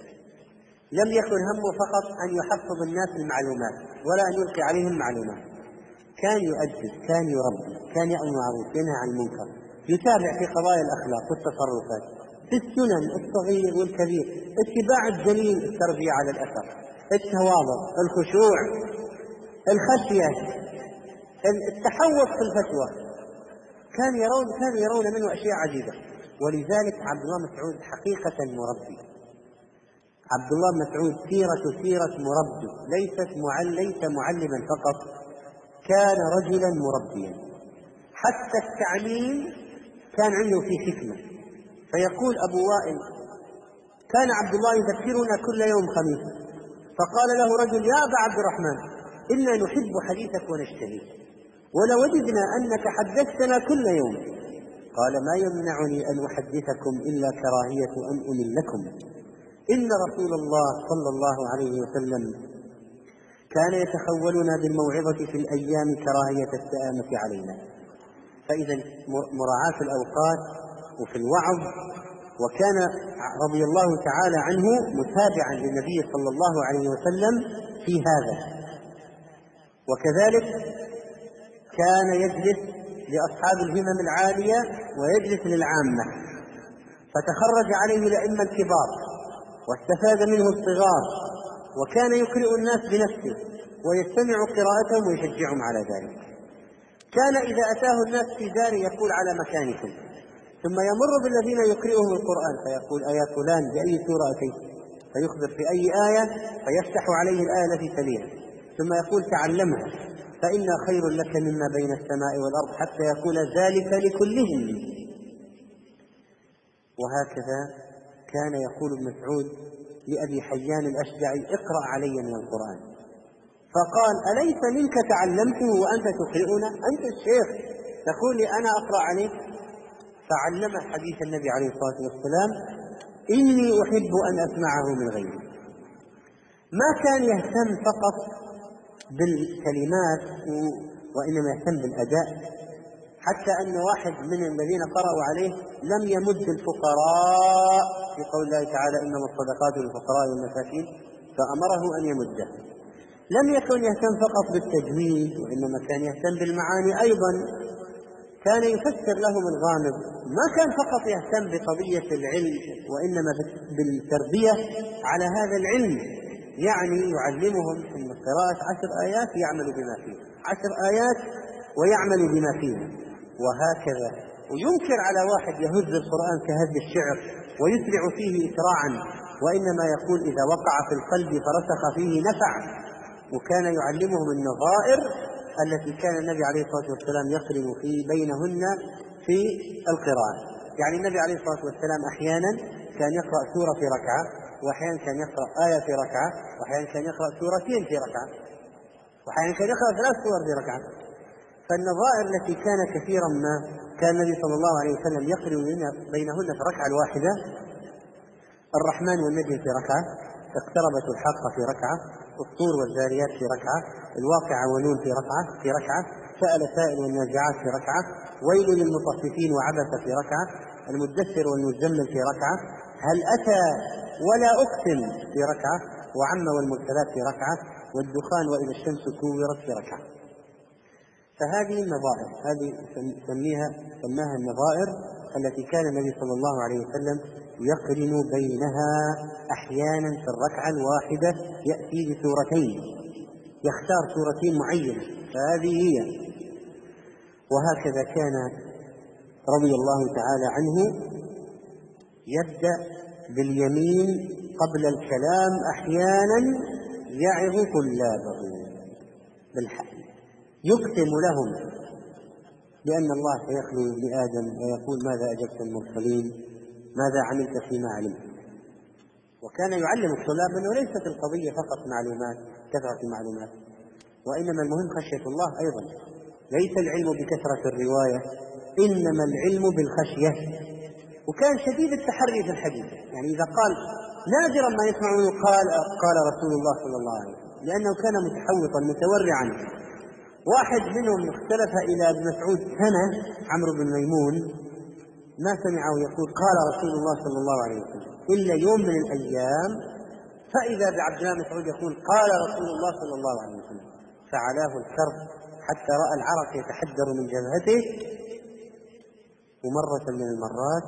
لم يكن همه فقط أن يحفظ الناس المعلومات ولا أن يلقي عليهم معلومات، كان يؤدب، كان يربي، كان يأمر بالمعروف، ينهى عن المنكر، يتابع في قضايا الأخلاق والتصرفات، في السنن الصغير والكبير، اتباع الدليل، التربية على الأثر، التواضع، الخشوع، الخشية، التحوط في الفتوى. كان يرون كانوا يرون منه أشياء عجيبة. ولذلك عبد الله بن مسعود حقيقة مربي. عبد الله بن مسعود سيرة سيرة مربي، ليست معل ليس معلما فقط، كان رجلا مربيا. حتى التعليم كان عنده في حكمة. فيقول أبو وائل: كان عبد الله يذكرنا كل يوم خميس، فقال له رجل: يا أبا عبد الرحمن، إنا نحب حديثك ونشتهي، ولوددنا أنك حدثتنا كل يوم. قال: ما يمنعني أن أحدثكم إلا كراهية أن أملكم، إن رسول الله صلى الله عليه وسلم كان يتخولنا بالموعظة في الأيام كراهية السآمة علينا. فإذا مراعاة الأوقات وفي الوعظ. وكان رضي الله تعالى عنه متابعا للنبي صلى الله عليه وسلم في هذا. وكذلك كان يجلس لأصحاب الهمم العالية ويجلس للعامة، فتخرج عليه الأئمة الكبار واستفاد منه الصغار، وكان يقرئ الناس بنفسه ويستمع قراءتهم ويشجعهم على ذلك. كان إذا أتاه الناس في داره يقول: على مكانكم، ثم يمر بالذين يقرئهم القرآن فيقول: أيا فلان بأي سورة أتيت؟ فيخبر في أي آية، فيفتح عليه الآية التي تليها، ثم يقول: تعلمها فإن خير لك مما بين السماء والأرض، حتى يقول: ذلك لكلهم. وهكذا كان يقول ابن مسعود لأبي حيان الأشجعي: اقرأ علي من القرآن. فقال: أليس منك تعلمته وأنت تقرئنا؟ أنت الشيخ تقول لي أنا أقرأ عليك؟ فعلمه حديث النبي عليه الصلاة والسلام: إني أحب أن أسمعه من غيري. ما كان يهتم فقط بالكلمات وإنما يهتم بالأداء، حتى أن واحد من الذين قرأوا عليه لم يمد الفقراء في قول الله تعالى: إنما الصدقات للفقراء والمساكين، فأمره أن يمده. لم يكن يهتم فقط بالتجويد، وإنما كان يهتم بالمعاني أيضا، كان يفسر لهم الغامض. ما كان فقط يهتم بقضية العلم، وإنما بالتربية على هذا العلم، يعني يعلمهم أن قراءة عشر آيات يعمل بما فيه، عشر آيات ويعمل بما فيه، وهكذا. وينكر على واحد يهز القرآن كهز الشعر ويسرع فيه إسراعا، وإنما يقول: إذا وقع في القلب فرسخ فيه نفع. وكان يعلمهم النظائر التي كان النبي عليه الصلاة والسلام يقرن في بينهن في القراءة. يعني النبي عليه الصلاة والسلام أحيانا كان يقرأ سورة في ركعة، وأحيانا كان يقرأ آية في ركعة، وأحيانا كان يقرأ سورتين في ركعة، وأحيانا كان يقرأ ثلاث سور في ركعة. فالنظائر التي كان كثيرا ما كان النبي صلى الله عليه وسلم يقرن بينهن في الركعة الواحدة: الرحمن والنجم في ركعة، اقتربت الحاقة في ركعة، الطور والذاريات في ركعة، الواقعة ونون في ركعة في ركعة، سأل سائل والنازعات في ركعة، ويل للمطففين وعبث في ركعة، المدثر والمزمل في ركعة، هل أتى ولا أقسم في ركعة، وعم والمرسلات في ركعة، والدخان وإذا الشمس كورت في ركعة. فهذه النظائر، هذه سميها سماها النظائر التي كان النبي صلى الله عليه وسلم يقرن بينها أحيانا في الركعة الواحدة، يأتي بسورتين، يختار سورتين معينة، فهذه هي. وهكذا كان رضي الله تعالى عنه يبدأ باليمين قبل الكلام، أحيانا يعظ طلابه بالحق، يقسم لهم بأن الله سيخلو لآدم ويقول: ماذا أجبت المرسلين؟ ماذا عملت فيما علمت؟ وكان يعلم الطلاب أنه ليست القضية فقط معلومات، كثرة المعلومات، وإنما المهم خشية الله أيضا. ليس العلم بكثرة الرواية، إنما العلم بالخشية. وكان شديد التحري في الحديث، يعني إذا قال نادرا ما يسمعون قال قال رسول الله صلى الله عليه وسلم، لأنه كان متحوطا متورعا. واحد منهم اختلف إلى ابن مسعود سنة، عمرو بن ميمون، ما سمعه يقول قال رسول الله صلى الله عليه وسلم إلا يوم من الأيام، فإذا بعبد الله مسعود يقول قال رسول الله صلى الله عليه وسلم، فعلاه الكرب حتى رأى العرق يتحدر من جبهته. ومرة من المرات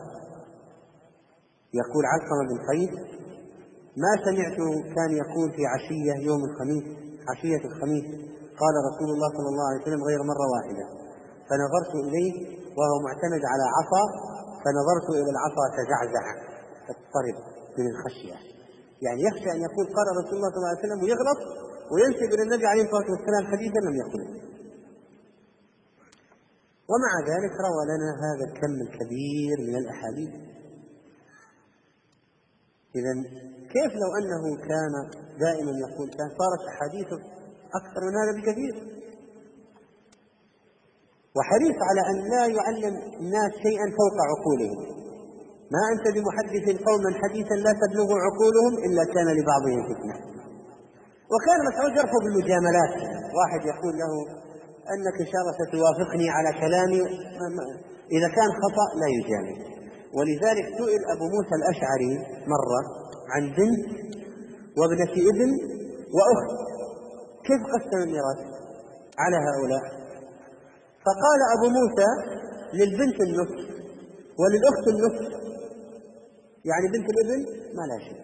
يقول علقمة بن قيس: ما سمعته كان يقول في عشية يوم الخميس، عشية الخميس، قال رسول الله صلى الله عليه وسلم غير مرة واحدة، فنظرت إليه وهو معتمد على عصا، فنظرت إلى العصا تزعزع تضطرب من الخشية، يعني يخشى أن يقول قال رسول الله صلى الله عليه وسلم ويغلط وينسب إلى النبي عليه الصلاة والسلام حديثا لم يقله. ومع ذلك روى لنا هذا الكم الكبير من الأحاديث. إذن كيف لو أنه كان دائما يقول كان صارت أحاديثه أكثر من هذا بكثير، وحريص على أن لا يعلم الناس شيئا فوق عقولهم. ما أنت بمحدث قوما حديثا لا تبلغ عقولهم إلا كان لبعضهم فتنة. وكان مسعود يرفض المجاملات، واحد يقول له أنك إن شاء الله ستوافقني على كلامي، إذا كان خطأ لا يجامل. ولذلك سئل أبو موسى الأشعري مرة عن بنت وابنة ابن وأخت، كيف قسم الميراث على هؤلاء؟ فقال أبو موسى: للبنت النصف وللأخت النصف، يعني بنت الابن ما لا شيء.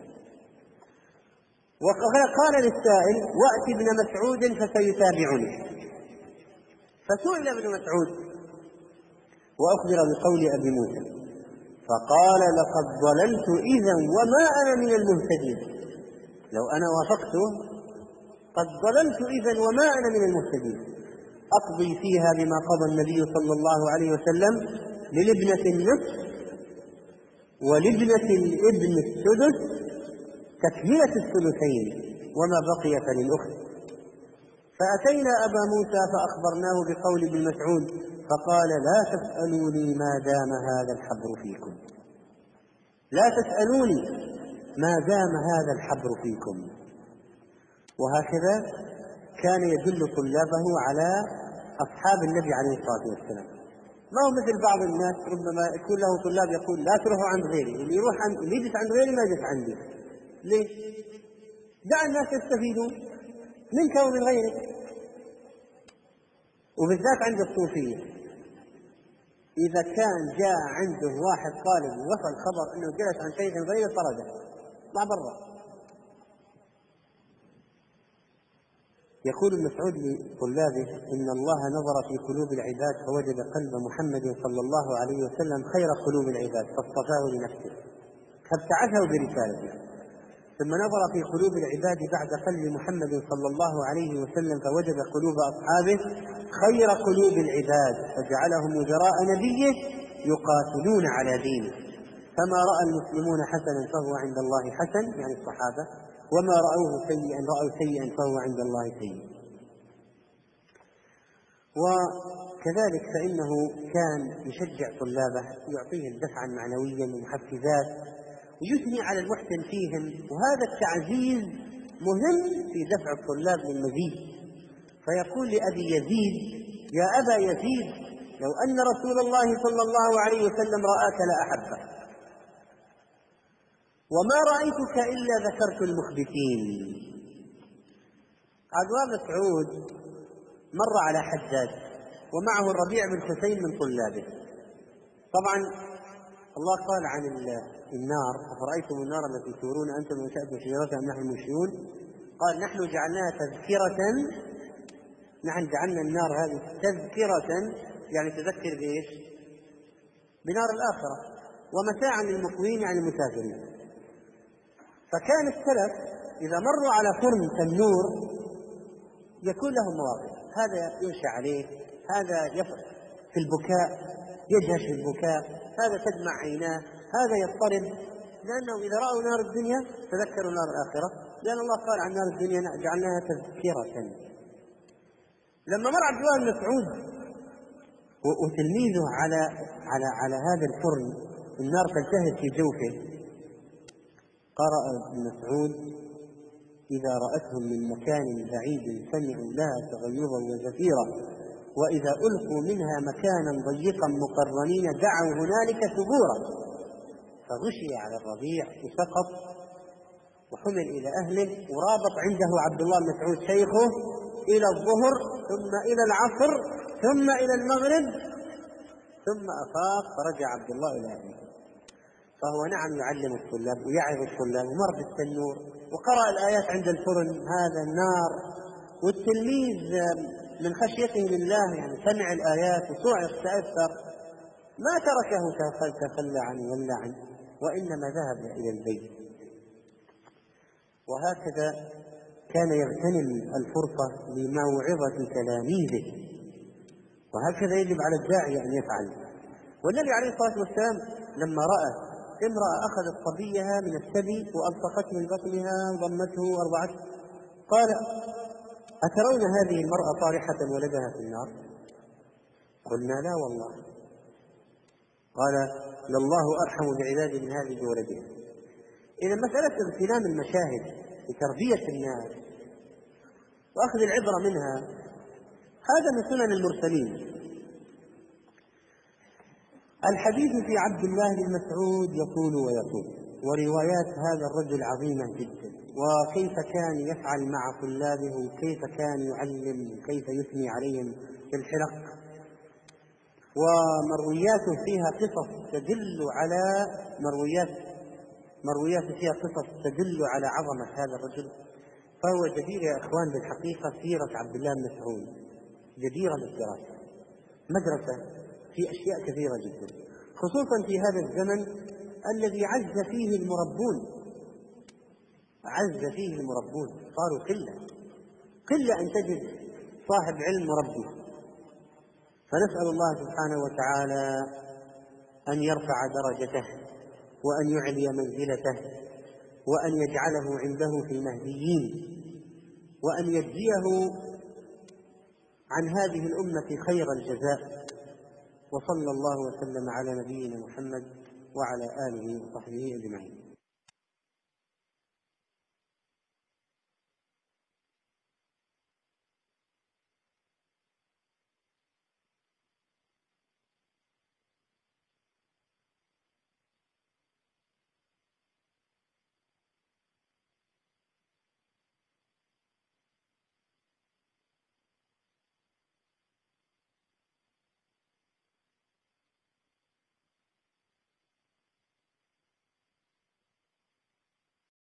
وقال للسائل: وأت ابن مسعود فسيتابعني. فسئل ابن مسعود وأخبر بقول أبي موسى، فقال: لقد ضللت إذا وما أنا من المهتدين. لو أنا وافقته قد ضللت إذا وما أنا من المهتدين. أقضي فيها بما قضى النبي صلى الله عليه وسلم: للابنة النصف ولابنة الابن السدس، تكملة الثلثين، وما بقي فللأخت. فأتينا أبا موسى فأخبرناه بقول ابن مسعود، فقال: لا تسألوني ما دام هذا الحبر فيكم، لا تسألوني ما دام هذا الحبر فيكم. وهكذا كان يدل طلابه على أصحاب النبي عليه الصلاة والسلام. ما هو مثل بعض الناس ربما يكون له طلاب يقول لا تروحوا عند غيري، اللي يروح عند اللي يجلس عند غيري ما يجلس عندي. ليه؟ دع الناس يستفيدون منك ومن غيرك، وبالذات عند الصوفية. إذا كان جاء عنده واحد طالب ووصل خبر أنه جلس عن شيخ غيره طرده، طلع برا. يقول المسعود لطلابه: إن الله نظر في قلوب العباد فوجد قلب محمد صلى الله عليه وسلم خير قلوب العباد فاصطفاه لنفسه فابتعثه برسالته، ثم نظر في قلوب العباد بعد قلب محمد صلى الله عليه وسلم فوجد قلوب أصحابه خير قلوب العباد فجعلهم وزراء نبيه يقاتلون على دينه، فما رأى المسلمون حسنا فهو عند الله حسن، يعني الصحابة، وما رأوه سيئا رأوا سيئا فهو عند الله سيء. كذلك فإنه كان يشجع طلابه، يعطيهم دفعا معنويا ومحفزات، ويثني على المحسن فيهم، وهذا التعزيز مهم في دفع الطلاب للمزيد. فيقول لأبي يزيد: يا أبا يزيد، لو أن رسول الله صلى الله عليه وسلم رآك لأحبك، وما رأيتك إلا ذكرت المخبتين. عبد مسعود مر على حجاج ومعه الربيع بن حسين من طلابه. طبعا الله قال عن النار: أفرأيتم النار التي تورون أنتم أنشأتم شجرتها أم نحن المنشئون؟ قال: نحن جعلناها تذكرة، نحن جعلنا النار هذه تذكرة، يعني تذكر بإيش؟ بنار الآخرة، ومتاعا للمقوين يعني المسافرين. فكان السلف إذا مروا على فرن تنور يكون لهم مواقف، هذا ينشأ عليه، هذا يفرح في البكاء، يجهش في البكاء، هذا تدمع عيناه، هذا يضطرب، لأنه إذا رأوا نار الدنيا تذكروا نار الآخرة، لأن الله قال عن نار الدنيا جعلناها تذكرة. لما مر عبد الله بن مسعود وتلميذه على على على هذا الفرن، النار تلتهب في جوفه، قرأ ابن مسعود: إذا رأتهم من مكان بعيد سمعوا لها تغيظا وزفيرا، وإذا ألقوا منها مكانا ضيقا مقرنين دعوا هنالك ثبورا. فغشي على الربيع وسقط وحمل إلى أهله، ورابط عنده عبد الله بن مسعود شيخه إلى الظهر، ثم إلى العصر، ثم إلى المغرب، ثم أفاق فرجع عبد الله إلى أهله. فهو نعم يعلم الطلاب ويعظ الطلاب، ومر بالتنور وقرأ الآيات عند الفرن هذا النار، والتلميذ من خشيته لله يعني سمع الآيات وصعق تأثر، ما تركه تخلى عنه ولا عنه، وإنما ذهب إلى البيت. وهكذا كان يغتنم الفرصة لموعظة تلاميذه، وهكذا يجب على الداعية أن يفعل. والنبي عليه الصلاة والسلام لما رأى امرأة أخذت صبيها من الثدي وألصقته من بطنها وضمته وأرضعته، قال: أترون هذه المرأة طارحة ولدها في النار؟ قلنا: لا والله. قال: لله أرحم بعباده من هذه بولدها. إذا مسألة اغتنام المشاهد لتربية الناس وأخذ العبرة منها هذا من سنن المرسلين. الحديث في عبد الله بن مسعود يطول ويطول، وروايات هذا الرجل عظيمة جدا، وكيف كان يفعل مع طلابه، وكيف كان يعلم، وكيف يثني عليهم في الحلق، ومروياته فيها قصص تدل على مرويات مرويات فيها قصص تدل على عظمة هذا الرجل. فهو جدير يا إخوان بالحقيقة سيرة عبد الله بن مسعود جديرة بالدراسة، مدرسة في أشياء كثيرة جدا، خصوصا في هذا الزمن الذي عز فيه المربون، عز فيه المربون، صاروا قلة قلة أن تجد صاحب علم مربي. فنسأل الله سبحانه وتعالى أن يرفع درجته، وأن يعلي منزلته، وأن يجعله عنده في المهديين، وأن يجزيه عن هذه الأمة خير الجزاء. وصلى الله وسلم على نبينا محمد وعلى آله وصحبه أجمعين.